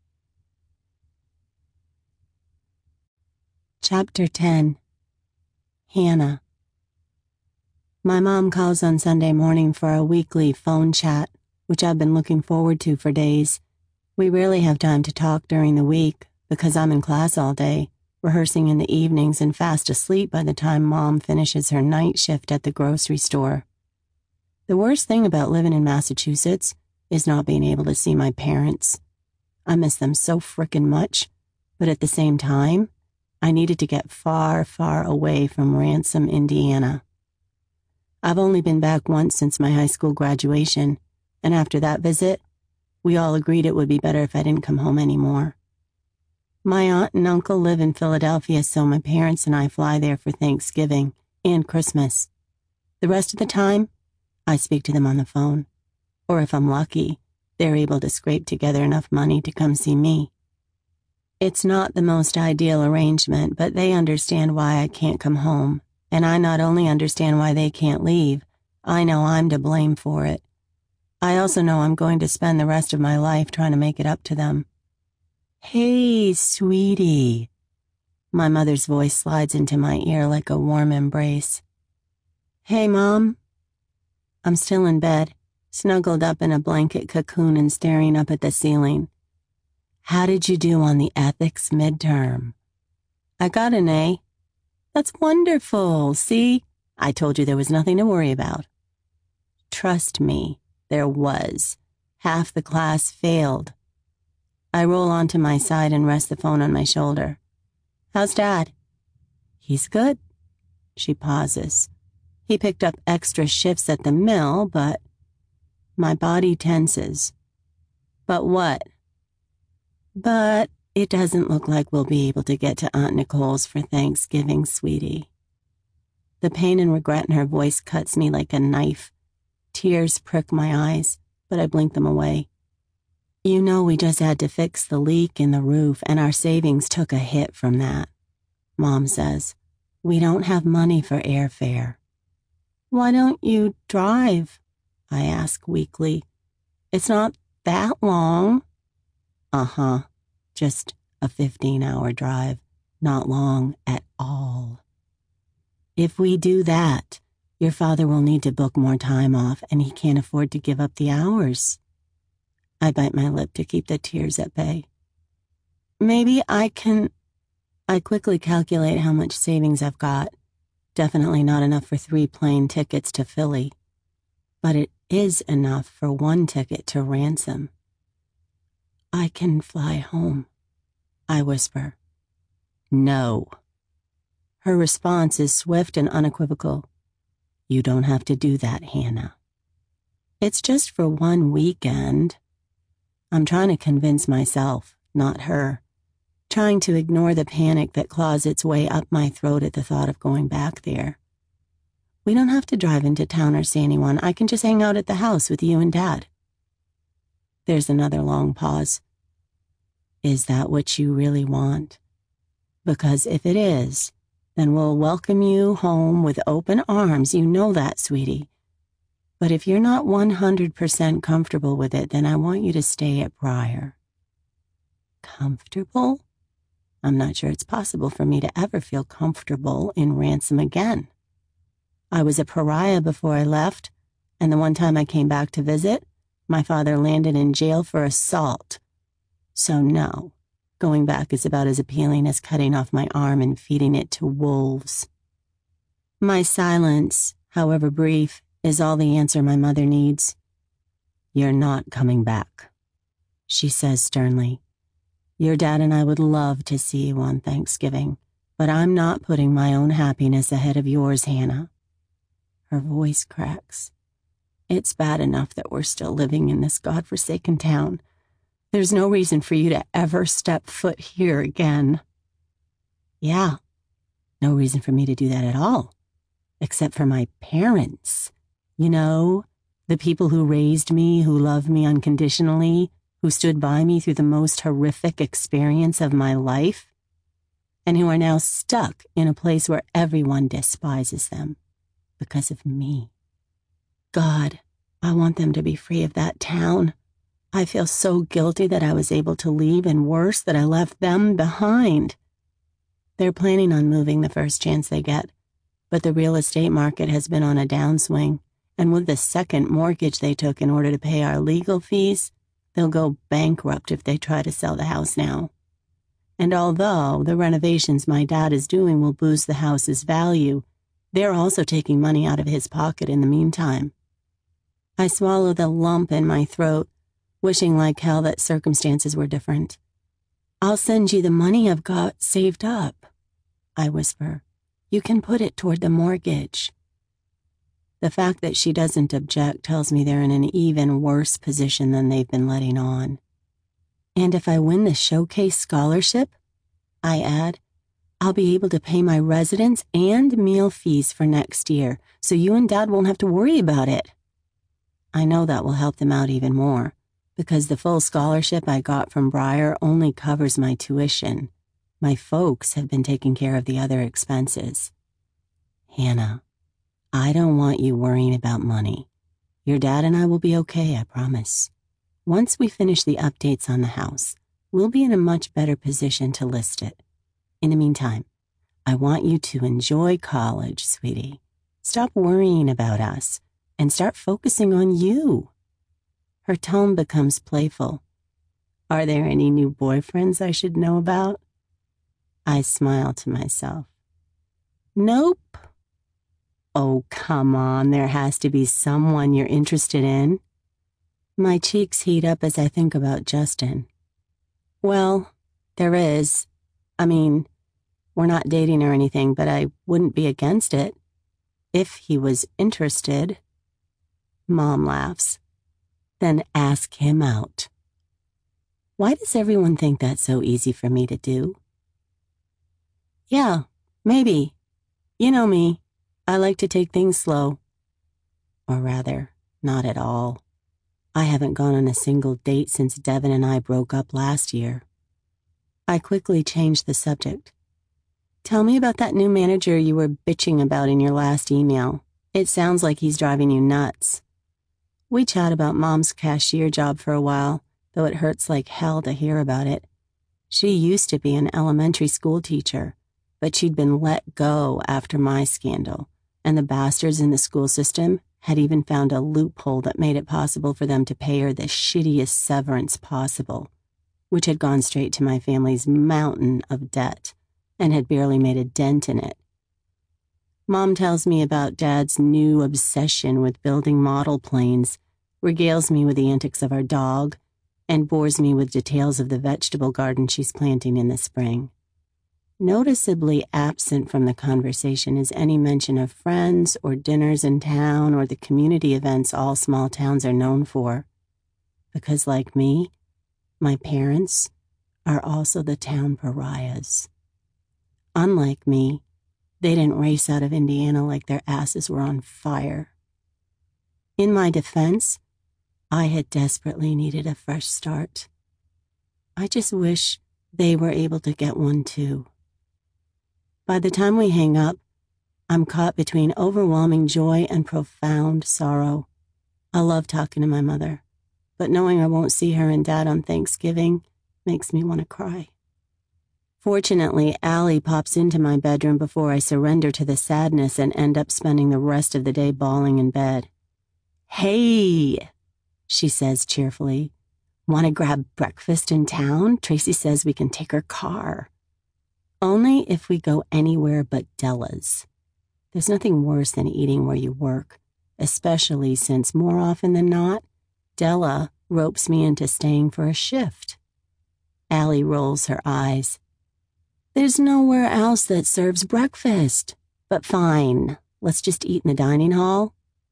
Chapter 10. Hannah. My mom calls on Sunday morning for a weekly phone chat, which I've been looking forward to for days. We rarely have time to talk during the week because I'm in class all day, rehearsing in the evenings and fast asleep by the time Mom finishes her night shift at the grocery store. The worst thing about living in Massachusetts is not being able to see my parents. I miss them so frickin' much, but at the same time, I needed to get far, far away from Ransom, Indiana. I've only been back once since my high school graduation, and after that visit, we all agreed it would be better if I didn't come home anymore. My aunt and uncle live in Philadelphia, so my parents and I fly there for Thanksgiving and Christmas. The rest of the time, I speak to them on the phone. Or if I'm lucky, they're able to scrape together enough money to come see me. It's not the most ideal arrangement, but they understand why I can't come home, and I not only understand why they can't leave, I know I'm to blame for it. I also know I'm going to spend the rest of my life trying to make it up to them. "Hey, sweetie." My mother's voice slides into my ear like a warm embrace. "Hey, Mom." I'm still in bed, snuggled up in a blanket cocoon and staring up at the ceiling. "How did you do on the ethics midterm?" "I got an A." "That's wonderful. See? I told you there was nothing to worry about." Trust me, there was. Half the class failed. I roll onto my side and rest the phone on my shoulder. "How's Dad?" "He's good." She pauses. He picked up extra shifts at the mill, but my body tenses. But what? But it doesn't look like we'll be able to get to Aunt Nicole's for Thanksgiving, sweetie. The pain and regret in her voice cuts me like a knife. Tears prick my eyes, but I blink them away. You know we just had to fix the leak in the roof, and our savings took a hit from that. Mom says, we don't have money for airfare. Why don't you drive? I ask weakly. It's not that long. Uh-huh. Just a 15-hour drive. Not long at all. If we do that, your father will need to book more time off, and he can't afford to give up the hours. I bite my lip to keep the tears at bay. Maybe I can... I quickly calculate how much savings I've got. Definitely not enough for 3 plane tickets to Philly. But it is enough for 1 ticket to Ransom. I can fly home, I whisper. No. Her response is swift and unequivocal. You don't have to do that, Hannah. It's just for 1 weekend. I'm trying to convince myself, not her. Trying to ignore the panic that claws its way up my throat at the thought of going back there. We don't have to drive into town or see anyone. I can just hang out at the house with you and Dad. There's another long pause. Is that what you really want? Because if it is, then we'll welcome you home with open arms. You know that, sweetie. But if you're not 100% comfortable with it, then I want you to stay at Briar. Comfortable? I'm not sure it's possible for me to ever feel comfortable in Ransom again. I was a pariah before I left, and the one time I came back to visit, my father landed in jail for assault. So no, going back is about as appealing as cutting off my arm and feeding it to wolves. My silence, however brief, is all the answer my mother needs. You're not coming back, she says sternly. Your dad and I would love to see you on Thanksgiving, but I'm not putting my own happiness ahead of yours, Hannah. Her voice cracks. It's bad enough that we're still living in this godforsaken town. There's no reason for you to ever step foot here again. Yeah, no reason for me to do that at all, except for my parents. You know, the people who raised me, who love me unconditionally, who stood by me through the most horrific experience of my life, and who are now stuck in a place where everyone despises them because of me. God, I want them to be free of that town. I feel so guilty that I was able to leave, and worse, that I left them behind. They're planning on moving the first chance they get, but the real estate market has been on a downswing, and with the second mortgage they took in order to pay our legal fees, they'll go bankrupt if they try to sell the house now. And although the renovations my dad is doing will boost the house's value, they're also taking money out of his pocket in the meantime. I swallow the lump in my throat, wishing like hell that circumstances were different. I'll send you the money I've got saved up, I whisper. You can put it toward the mortgage. The fact that she doesn't object tells me they're in an even worse position than they've been letting on. And if I win the showcase scholarship, I add, I'll be able to pay my residence and meal fees for next year, so you and Dad won't have to worry about it. I know that will help them out even more, because the full scholarship I got from Briar only covers my tuition. My folks have been taking care of the other expenses. Hannah, I don't want you worrying about money. Your dad and I will be okay, I promise. Once we finish the updates on the house, we'll be in a much better position to list it. In the meantime, I want you to enjoy college, sweetie. Stop worrying about us and start focusing on you. Her tone becomes playful. Are there any new boyfriends I should know about? I smile to myself. Nope. Oh, come on, there has to be someone you're interested in. My cheeks heat up as I think about Justin. Well, there is. I mean, we're not dating or anything, but I wouldn't be against it. If he was interested. Mom laughs. Then ask him out. Why does everyone think that's so easy for me to do? Yeah, maybe. You know me. I like to take things slow. Or rather, not at all. I haven't gone on a single date since Devin and I broke up last year. I quickly changed the subject. Tell me about that new manager you were bitching about in your last email. It sounds like he's driving you nuts. We chat about Mom's cashier job for a while, though it hurts like hell to hear about it. She used to be an elementary school teacher, but she'd been let go after my scandal, and the bastards in the school system had even found a loophole that made it possible for them to pay her the shittiest severance possible, which had gone straight to my family's mountain of debt and had barely made a dent in it. Mom tells me about Dad's new obsession with building model planes, regales me with the antics of our dog, and bores me with details of the vegetable garden she's planting in the spring. Noticeably absent from the conversation is any mention of friends or dinners in town or the community events all small towns are known for. Because like me, my parents are also the town pariahs. Unlike me, they didn't race out of Indiana like their asses were on fire. In my defense, I had desperately needed a fresh start. I just wish they were able to get one too. By the time we hang up, I'm caught between overwhelming joy and profound sorrow. I love talking to my mother, but knowing I won't see her and Dad on Thanksgiving makes me want to cry. Fortunately, Allie pops into my bedroom before I surrender to the sadness and end up spending the rest of the day bawling in bed. Hey, she says cheerfully. Want to grab breakfast in town? Tracy says we can take her car. Only if we go anywhere but Della's. There's nothing worse than eating where you work, especially since more often than not, Della ropes me into staying for a shift. Allie rolls her eyes. There's nowhere else that serves breakfast. But fine, let's just eat in the dining hall.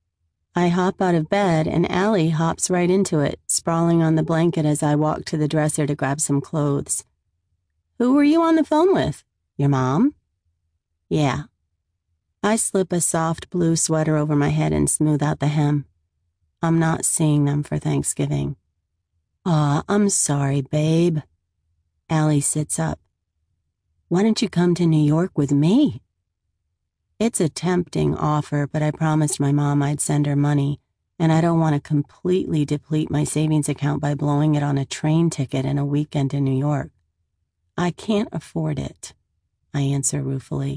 I hop out of bed and Allie hops right into it, sprawling on the blanket as I walk to the dresser to grab some clothes. Who were you on the phone with? Your mom? Yeah. I slip a soft blue sweater over my head and smooth out the hem. I'm not seeing them for Thanksgiving. Aw, I'm sorry, babe. Allie sits up. Why don't you come to New York with me? It's a tempting offer, but I promised my mom I'd send her money, and I don't want to completely deplete my savings account by blowing it on a train ticket and a weekend in New York. I can't afford it, I answer ruefully.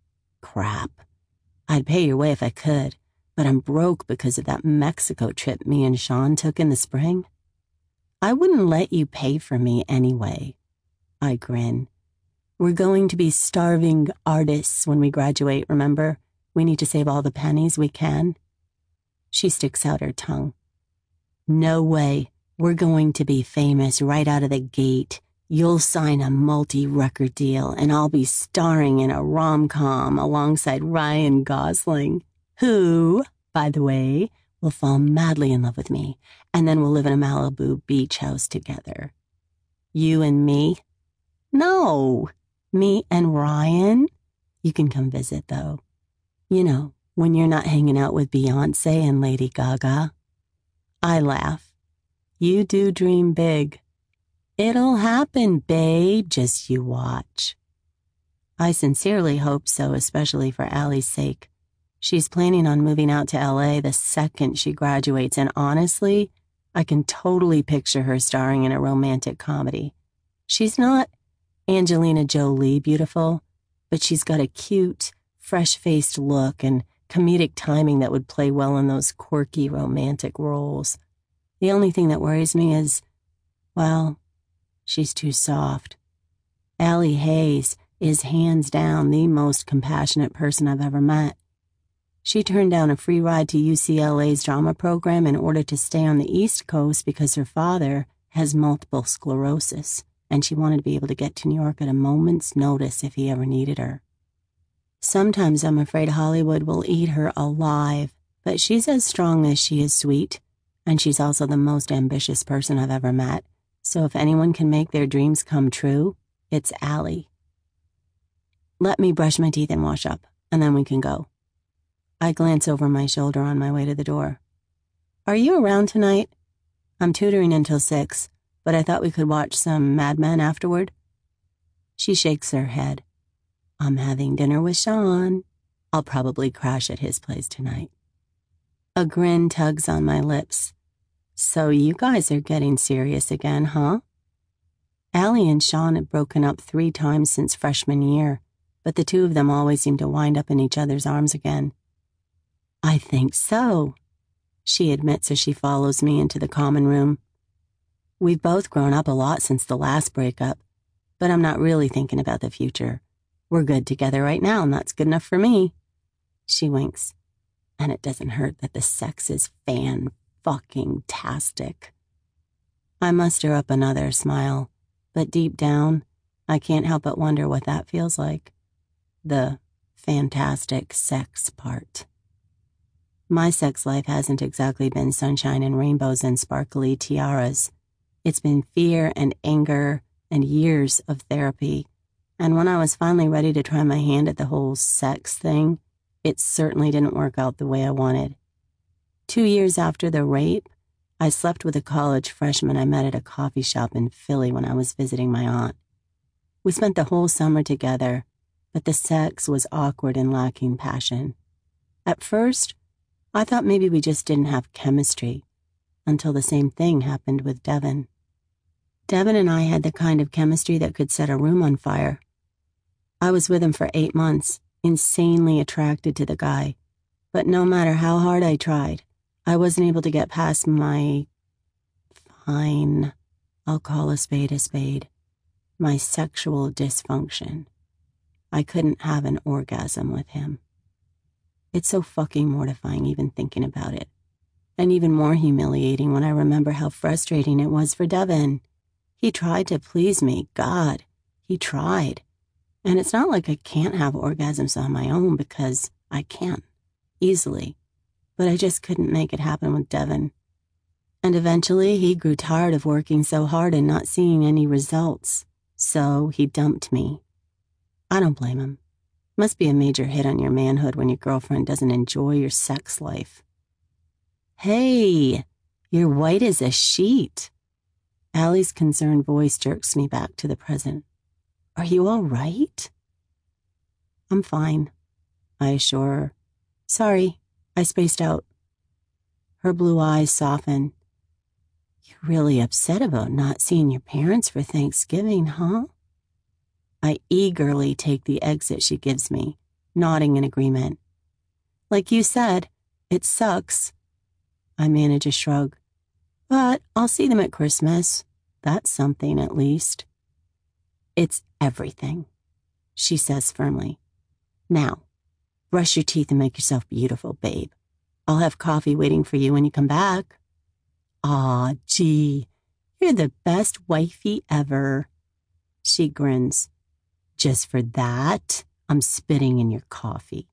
Crap. I'd pay your way if I could, but I'm broke because of that Mexico trip me and Sean took in the spring. I wouldn't let you pay for me anyway. I grin. We're going to be starving artists when we graduate, remember? We need to save all the pennies we can. She sticks out her tongue. No way. We're going to be famous right out of the gate. You'll sign a multi-record deal, and I'll be starring in a rom-com alongside Ryan Gosling, who, by the way, will fall madly in love with me, and then we'll live in a Malibu beach house together. You and me? No, me and Ryan? You can come visit, though. You know, when you're not hanging out with Beyoncé and Lady Gaga. I laugh. You do dream big. It'll happen, babe. Just you watch. I sincerely hope so, especially for Allie's sake. She's planning on moving out to LA the second she graduates, and honestly, I can totally picture her starring in a romantic comedy. She's not Angelina Jolie beautiful, but she's got a cute, fresh-faced look and comedic timing that would play well in those quirky romantic roles. The only thing that worries me is, well, she's too soft. Allie Hayes is hands down the most compassionate person I've ever met. She turned down a free ride to UCLA's drama program in order to stay on the East Coast because her father has multiple sclerosis, and she wanted to be able to get to New York at a moment's notice if he ever needed her. Sometimes I'm afraid Hollywood will eat her alive, but she's as strong as she is sweet, and she's also the most ambitious person I've ever met. So if anyone can make their dreams come true, it's Allie. Let me brush my teeth and wash up, and then we can go. I glance over my shoulder on my way to the door. Are you around tonight? I'm tutoring until 6, but I thought we could watch some Mad Men afterward. She shakes her head. I'm having dinner with Sean. I'll probably crash at his place tonight. A grin tugs on my lips. So you guys are getting serious again, huh? Allie and Sean had broken up 3 times since freshman year, but the two of them always seem to wind up in each other's arms again. I think so, she admits as she follows me into the common room. We've both grown up a lot since the last breakup, but I'm not really thinking about the future. We're good together right now, and that's good enough for me. She winks, and it doesn't hurt that the sex is fan-fucking-tastic. I muster up another smile, but deep down, I can't help but wonder what that feels like. The fantastic sex part. My sex life hasn't exactly been sunshine and rainbows and sparkly tiaras. It's been fear and anger and years of therapy. And when I was finally ready to try my hand at the whole sex thing, it certainly didn't work out the way I wanted. 2 years after the rape, I slept with a college freshman I met at a coffee shop in Philly when I was visiting my aunt. We spent the whole summer together, but the sex was awkward and lacking passion. At first, I thought maybe we just didn't have chemistry, until the same thing happened with Devin. Devin and I had the kind of chemistry that could set a room on fire. I was with him for 8 months, insanely attracted to the guy, but no matter how hard I tried, I wasn't able to get past my... fine, I'll call a spade, my sexual dysfunction. I couldn't have an orgasm with him. It's so fucking mortifying even thinking about it, and even more humiliating when I remember how frustrating it was for Devin. He tried to please me, God, he tried. And it's not like I can't have orgasms on my own, because I can, easily. But I just couldn't make it happen with Devin. And eventually he grew tired of working so hard and not seeing any results. So he dumped me. I don't blame him. Must be a major hit on your manhood when your girlfriend doesn't enjoy your sex life. Hey, you're white as a sheet. Allie's concerned voice jerks me back to the present. Are you all right? I'm fine, I assure her. Sorry, I spaced out. Her blue eyes soften. You're really upset about not seeing your parents for Thanksgiving, huh? I eagerly take the exit she gives me, nodding in agreement. Like you said, it sucks. I manage a shrug. But I'll see them at Christmas. That's something, at least. It's everything, she says firmly. Now, brush your teeth and make yourself beautiful, babe. I'll have coffee waiting for you when you come back. Aw, gee, you're the best wifey ever. She grins. Just for that, I'm spitting in your coffee.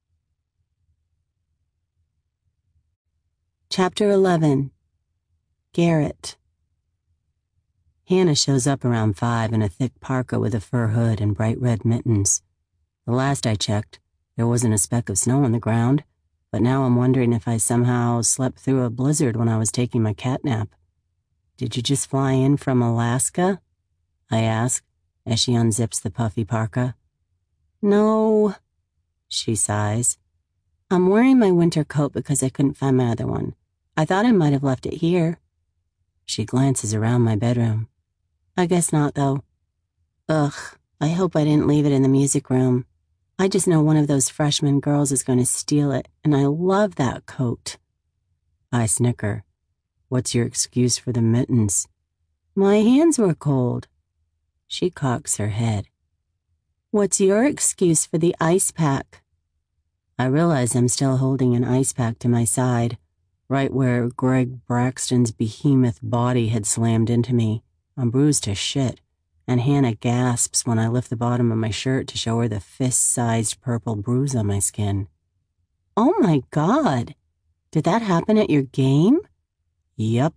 Chapter 11. Garrett. Hannah shows up around 5 in a thick parka with a fur hood and bright red mittens. The last I checked, there wasn't a speck of snow on the ground, but now I'm wondering if I somehow slept through a blizzard when I was taking my cat nap. Did you just fly in from Alaska? I ask, as she unzips the puffy parka. No, she sighs. I'm wearing my winter coat because I couldn't find my other one. I thought I might have left it here. She glances around my bedroom. I guess not, though. Ugh, I hope I didn't leave it in the music room. I just know one of those freshman girls is going to steal it, and I love that coat. I snicker. What's your excuse for the mittens? My hands were cold. She cocks her head. What's your excuse for the ice pack? I realize I'm still holding an ice pack to my side, right where Greg Braxton's behemoth body had slammed into me. I'm bruised to shit, and Hannah gasps when I lift the bottom of my shirt to show her the fist-sized purple bruise on my skin. Oh my God! Did that happen at your game? Yup.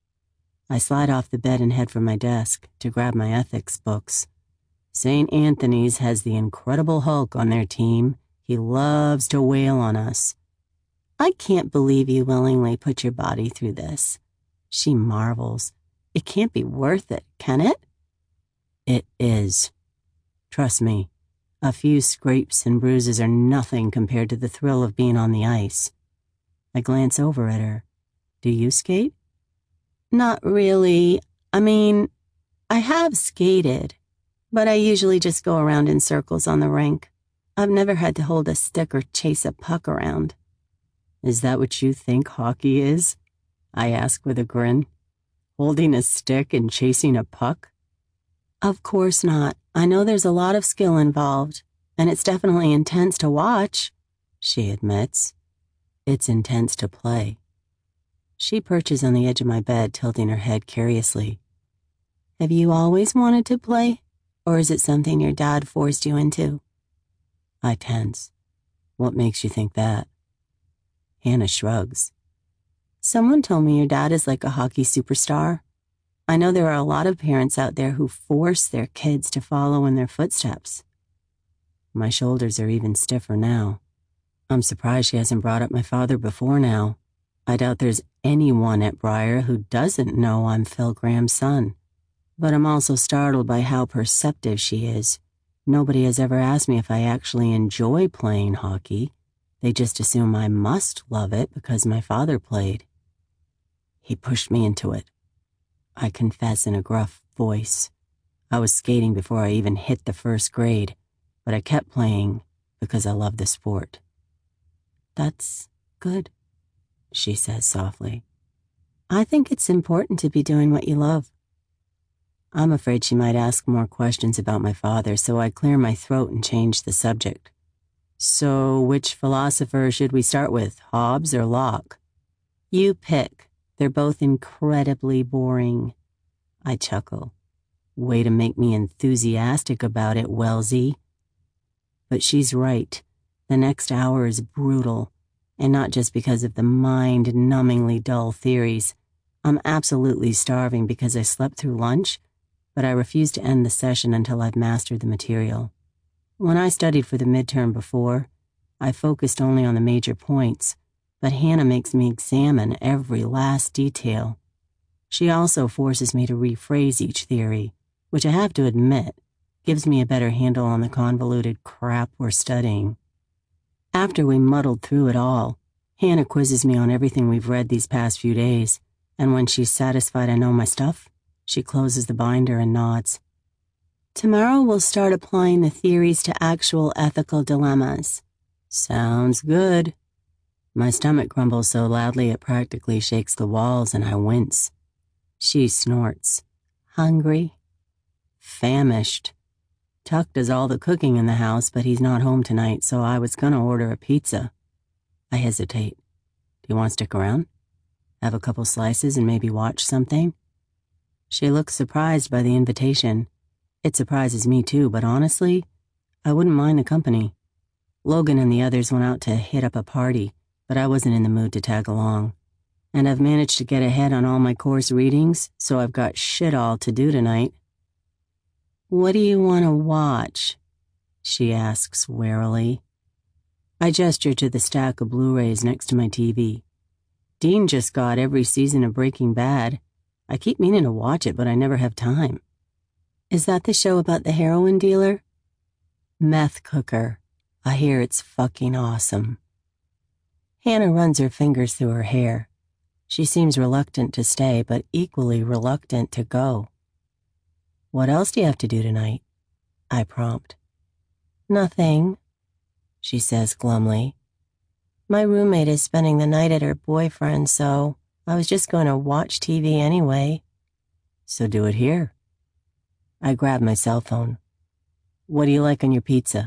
I slide off the bed and head for my desk to grab my ethics books. St. Anthony's has the Incredible Hulk on their team. He loves to wail on us. I can't believe you willingly put your body through this. She marvels. It can't be worth it, can it? It is. Trust me, a few scrapes and bruises are nothing compared to the thrill of being on the ice. I glance over at her. Do you skate? Not really. I mean, I have skated, but I usually just go around in circles on the rink. I've never had to hold a stick or chase a puck around. Is that what you think hockey is? I ask with a grin. Holding a stick and chasing a puck? Of course not. I know there's a lot of skill involved, and it's definitely intense to watch, she admits. It's intense to play. She perches on the edge of my bed, tilting her head curiously. Have you always wanted to play, or is it something your dad forced you into? I tense. What makes you think that? Hannah shrugs. Someone told me your dad is like a hockey superstar. I know there are a lot of parents out there who force their kids to follow in their footsteps. My shoulders are even stiffer now. I'm surprised she hasn't brought up my father before now. I doubt there's anyone at Briar who doesn't know I'm Phil Graham's son. But I'm also startled by how perceptive she is. Nobody has ever asked me if I actually enjoy playing hockey. They just assume I must love it because my father played. He pushed me into it. I confess in a gruff voice. I was skating before I even hit the first grade, but I kept playing because I love the sport. That's good, she says softly. I think it's important to be doing what you love. I'm afraid she might ask more questions about my father, so I clear my throat and change the subject. So, which philosopher should we start with, Hobbes or Locke? You pick. They're both incredibly boring. I chuckle. Way to make me enthusiastic about it, Wellesley. But she's right. The next hour is brutal, and not just because of the mind-numbingly dull theories. I'm absolutely starving because I slept through lunch, but I refuse to end the session until I've mastered the material. When I studied for the midterm before, I focused only on the major points, but Hannah makes me examine every last detail. She also forces me to rephrase each theory, which I have to admit gives me a better handle on the convoluted crap we're studying. After we muddled through it all, Hannah quizzes me on everything we've read these past few days, and when she's satisfied I know my stuff, she closes the binder and nods. Tomorrow we'll start applying the theories to actual ethical dilemmas. Sounds good. My stomach grumbles so loudly it practically shakes the walls and I wince. She snorts. Hungry? Famished. Tuck does all the cooking in the house, but he's not home tonight, so I was gonna order a pizza. I hesitate. Do you want to stick around? Have a couple slices and maybe watch something? She looks surprised by the invitation. It surprises me too, but honestly, I wouldn't mind the company. Logan and the others went out to hit up a party, but I wasn't in the mood to tag along. And I've managed to get ahead on all my course readings, so I've got shit all to do tonight. What do you want to watch? She asks warily. I gesture to the stack of Blu-rays next to my TV. Dean just got every season of Breaking Bad. I keep meaning to watch it, but I never have time. Is that the show about the heroin dealer? Meth cooker. I hear it's fucking awesome. Hannah runs her fingers through her hair. She seems reluctant to stay, but equally reluctant to go. What else do you have to do tonight? I prompt. Nothing, she says glumly. My roommate is spending the night at her boyfriend's, so I was just going to watch TV anyway. So do it here. I grab my cell phone. What do you like on your pizza?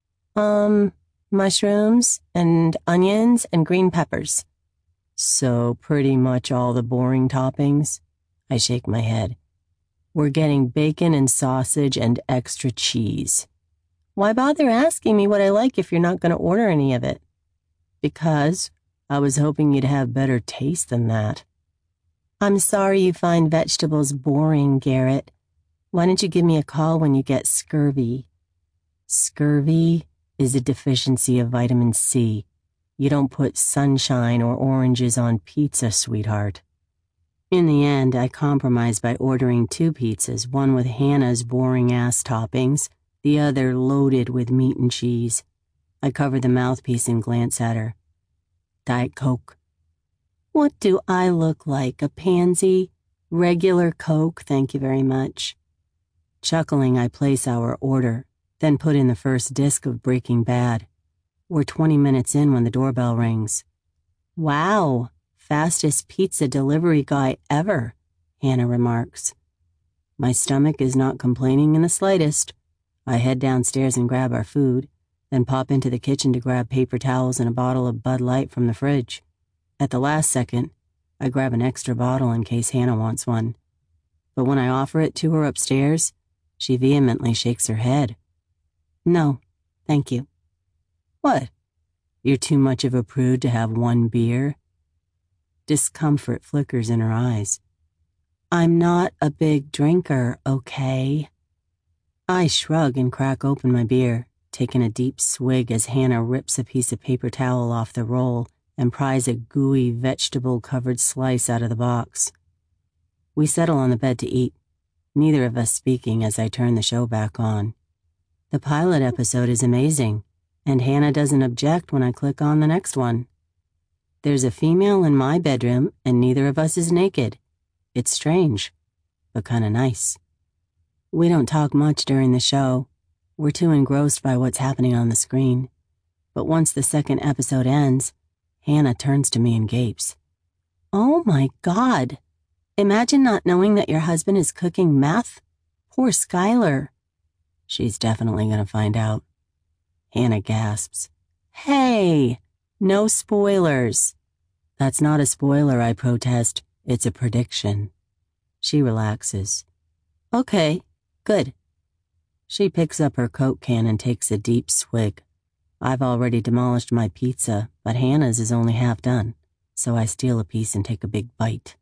Mushrooms and onions and green peppers. So pretty much all the boring toppings? I shake my head. We're getting bacon and sausage and extra cheese. Why bother asking me what I like if you're not going to order any of it? Because I was hoping you'd have better taste than that. I'm sorry you find vegetables boring, Garrett. Why don't you give me a call when you get scurvy? Scurvy is a deficiency of vitamin C. You don't put sunshine or oranges on pizza, sweetheart. In the end, I compromised by ordering 2 pizzas, one with Hannah's boring-ass toppings, the other loaded with meat and cheese. I covered the mouthpiece and glanced at her. Diet Coke. What do I look like, a pansy? Regular Coke, thank you very much. Chuckling, I place our order, then put in the first disc of Breaking Bad. We're 20 minutes in when the doorbell rings. Wow, fastest pizza delivery guy ever, Hannah remarks. My stomach is not complaining in the slightest. I head downstairs and grab our food, then pop into the kitchen to grab paper towels and a bottle of Bud Light from the fridge. At the last second, I grab an extra bottle in case Hannah wants one. But when I offer it to her upstairs, she vehemently shakes her head. No, thank you. What? You're too much of a prude to have one beer? Discomfort flickers in her eyes. I'm not a big drinker, okay? I shrug and crack open my beer, taking a deep swig as Hannah rips a piece of paper towel off the roll and pries a gooey, vegetable-covered slice out of the box. We settle on the bed to eat, neither of us speaking as I turn the show back on. The pilot episode is amazing, and Hannah doesn't object when I click on the next one. There's a female in my bedroom, and neither of us is naked. It's strange, but kinda nice. We don't talk much during the show. We're too engrossed by what's happening on the screen. But once the second episode ends, Hannah turns to me and gapes. Oh my God! Imagine not knowing that your husband is cooking meth? Poor Skylar. She's definitely gonna find out. Hannah gasps. Hey! No spoilers. That's not a spoiler, I protest. It's a prediction. She relaxes. Okay, good. She picks up her Coke can and takes a deep swig. I've already demolished my pizza, but Hannah's is only half done, so I steal a piece and take a big bite.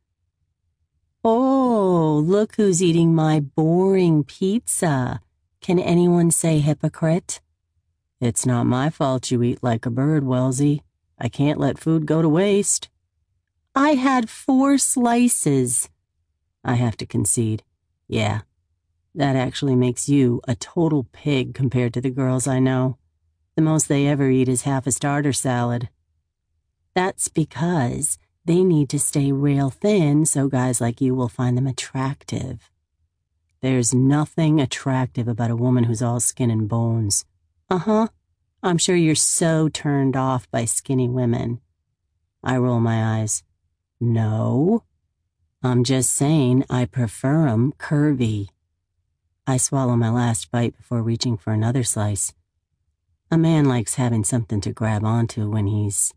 Oh, look who's eating my boring pizza. Can anyone say hypocrite? It's not my fault you eat like a bird, Wellesley. I can't let food go to waste. I had 4 slices. I have to concede. Yeah, that actually makes you a total pig compared to the girls I know. The most they ever eat is half a starter salad. That's because they need to stay rail thin so guys like you will find them attractive. There's nothing attractive about a woman who's all skin and bones. Uh-huh. I'm sure you're so turned off by skinny women. I roll my eyes. No. I'm just saying I prefer 'em curvy. I swallow my last bite before reaching for another slice. A man likes having something to grab onto when he's,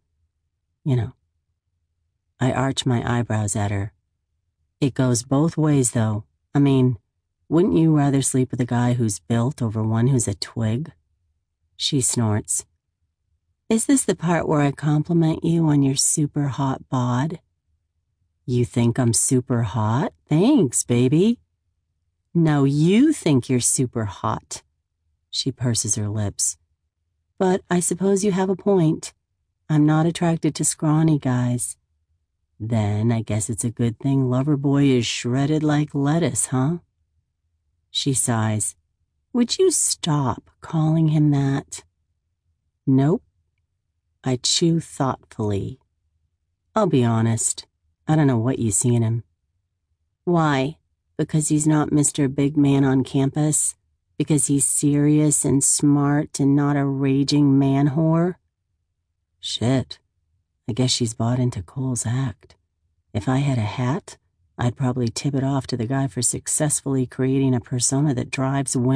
I arch my eyebrows at her. It goes both ways, though. I mean, wouldn't you rather sleep with a guy who's built over one who's a twig? She snorts. Is this the part where I compliment you on your super hot bod? You think I'm super hot? Thanks, baby. No, you think you're super hot. She purses her lips. But I suppose you have a point. I'm not attracted to scrawny guys. Then I guess it's a good thing Loverboy is shredded like lettuce, huh? She sighs. Would you stop calling him that? Nope. I chew thoughtfully. I'll be honest. I don't know what you see in him. Why? Because he's not Mr. Big Man on campus? Because he's serious and smart and not a raging man whore? Shit. I guess she's bought into Cole's act. If I had a hat, I'd probably tip it off to the guy for successfully creating a persona that drives women.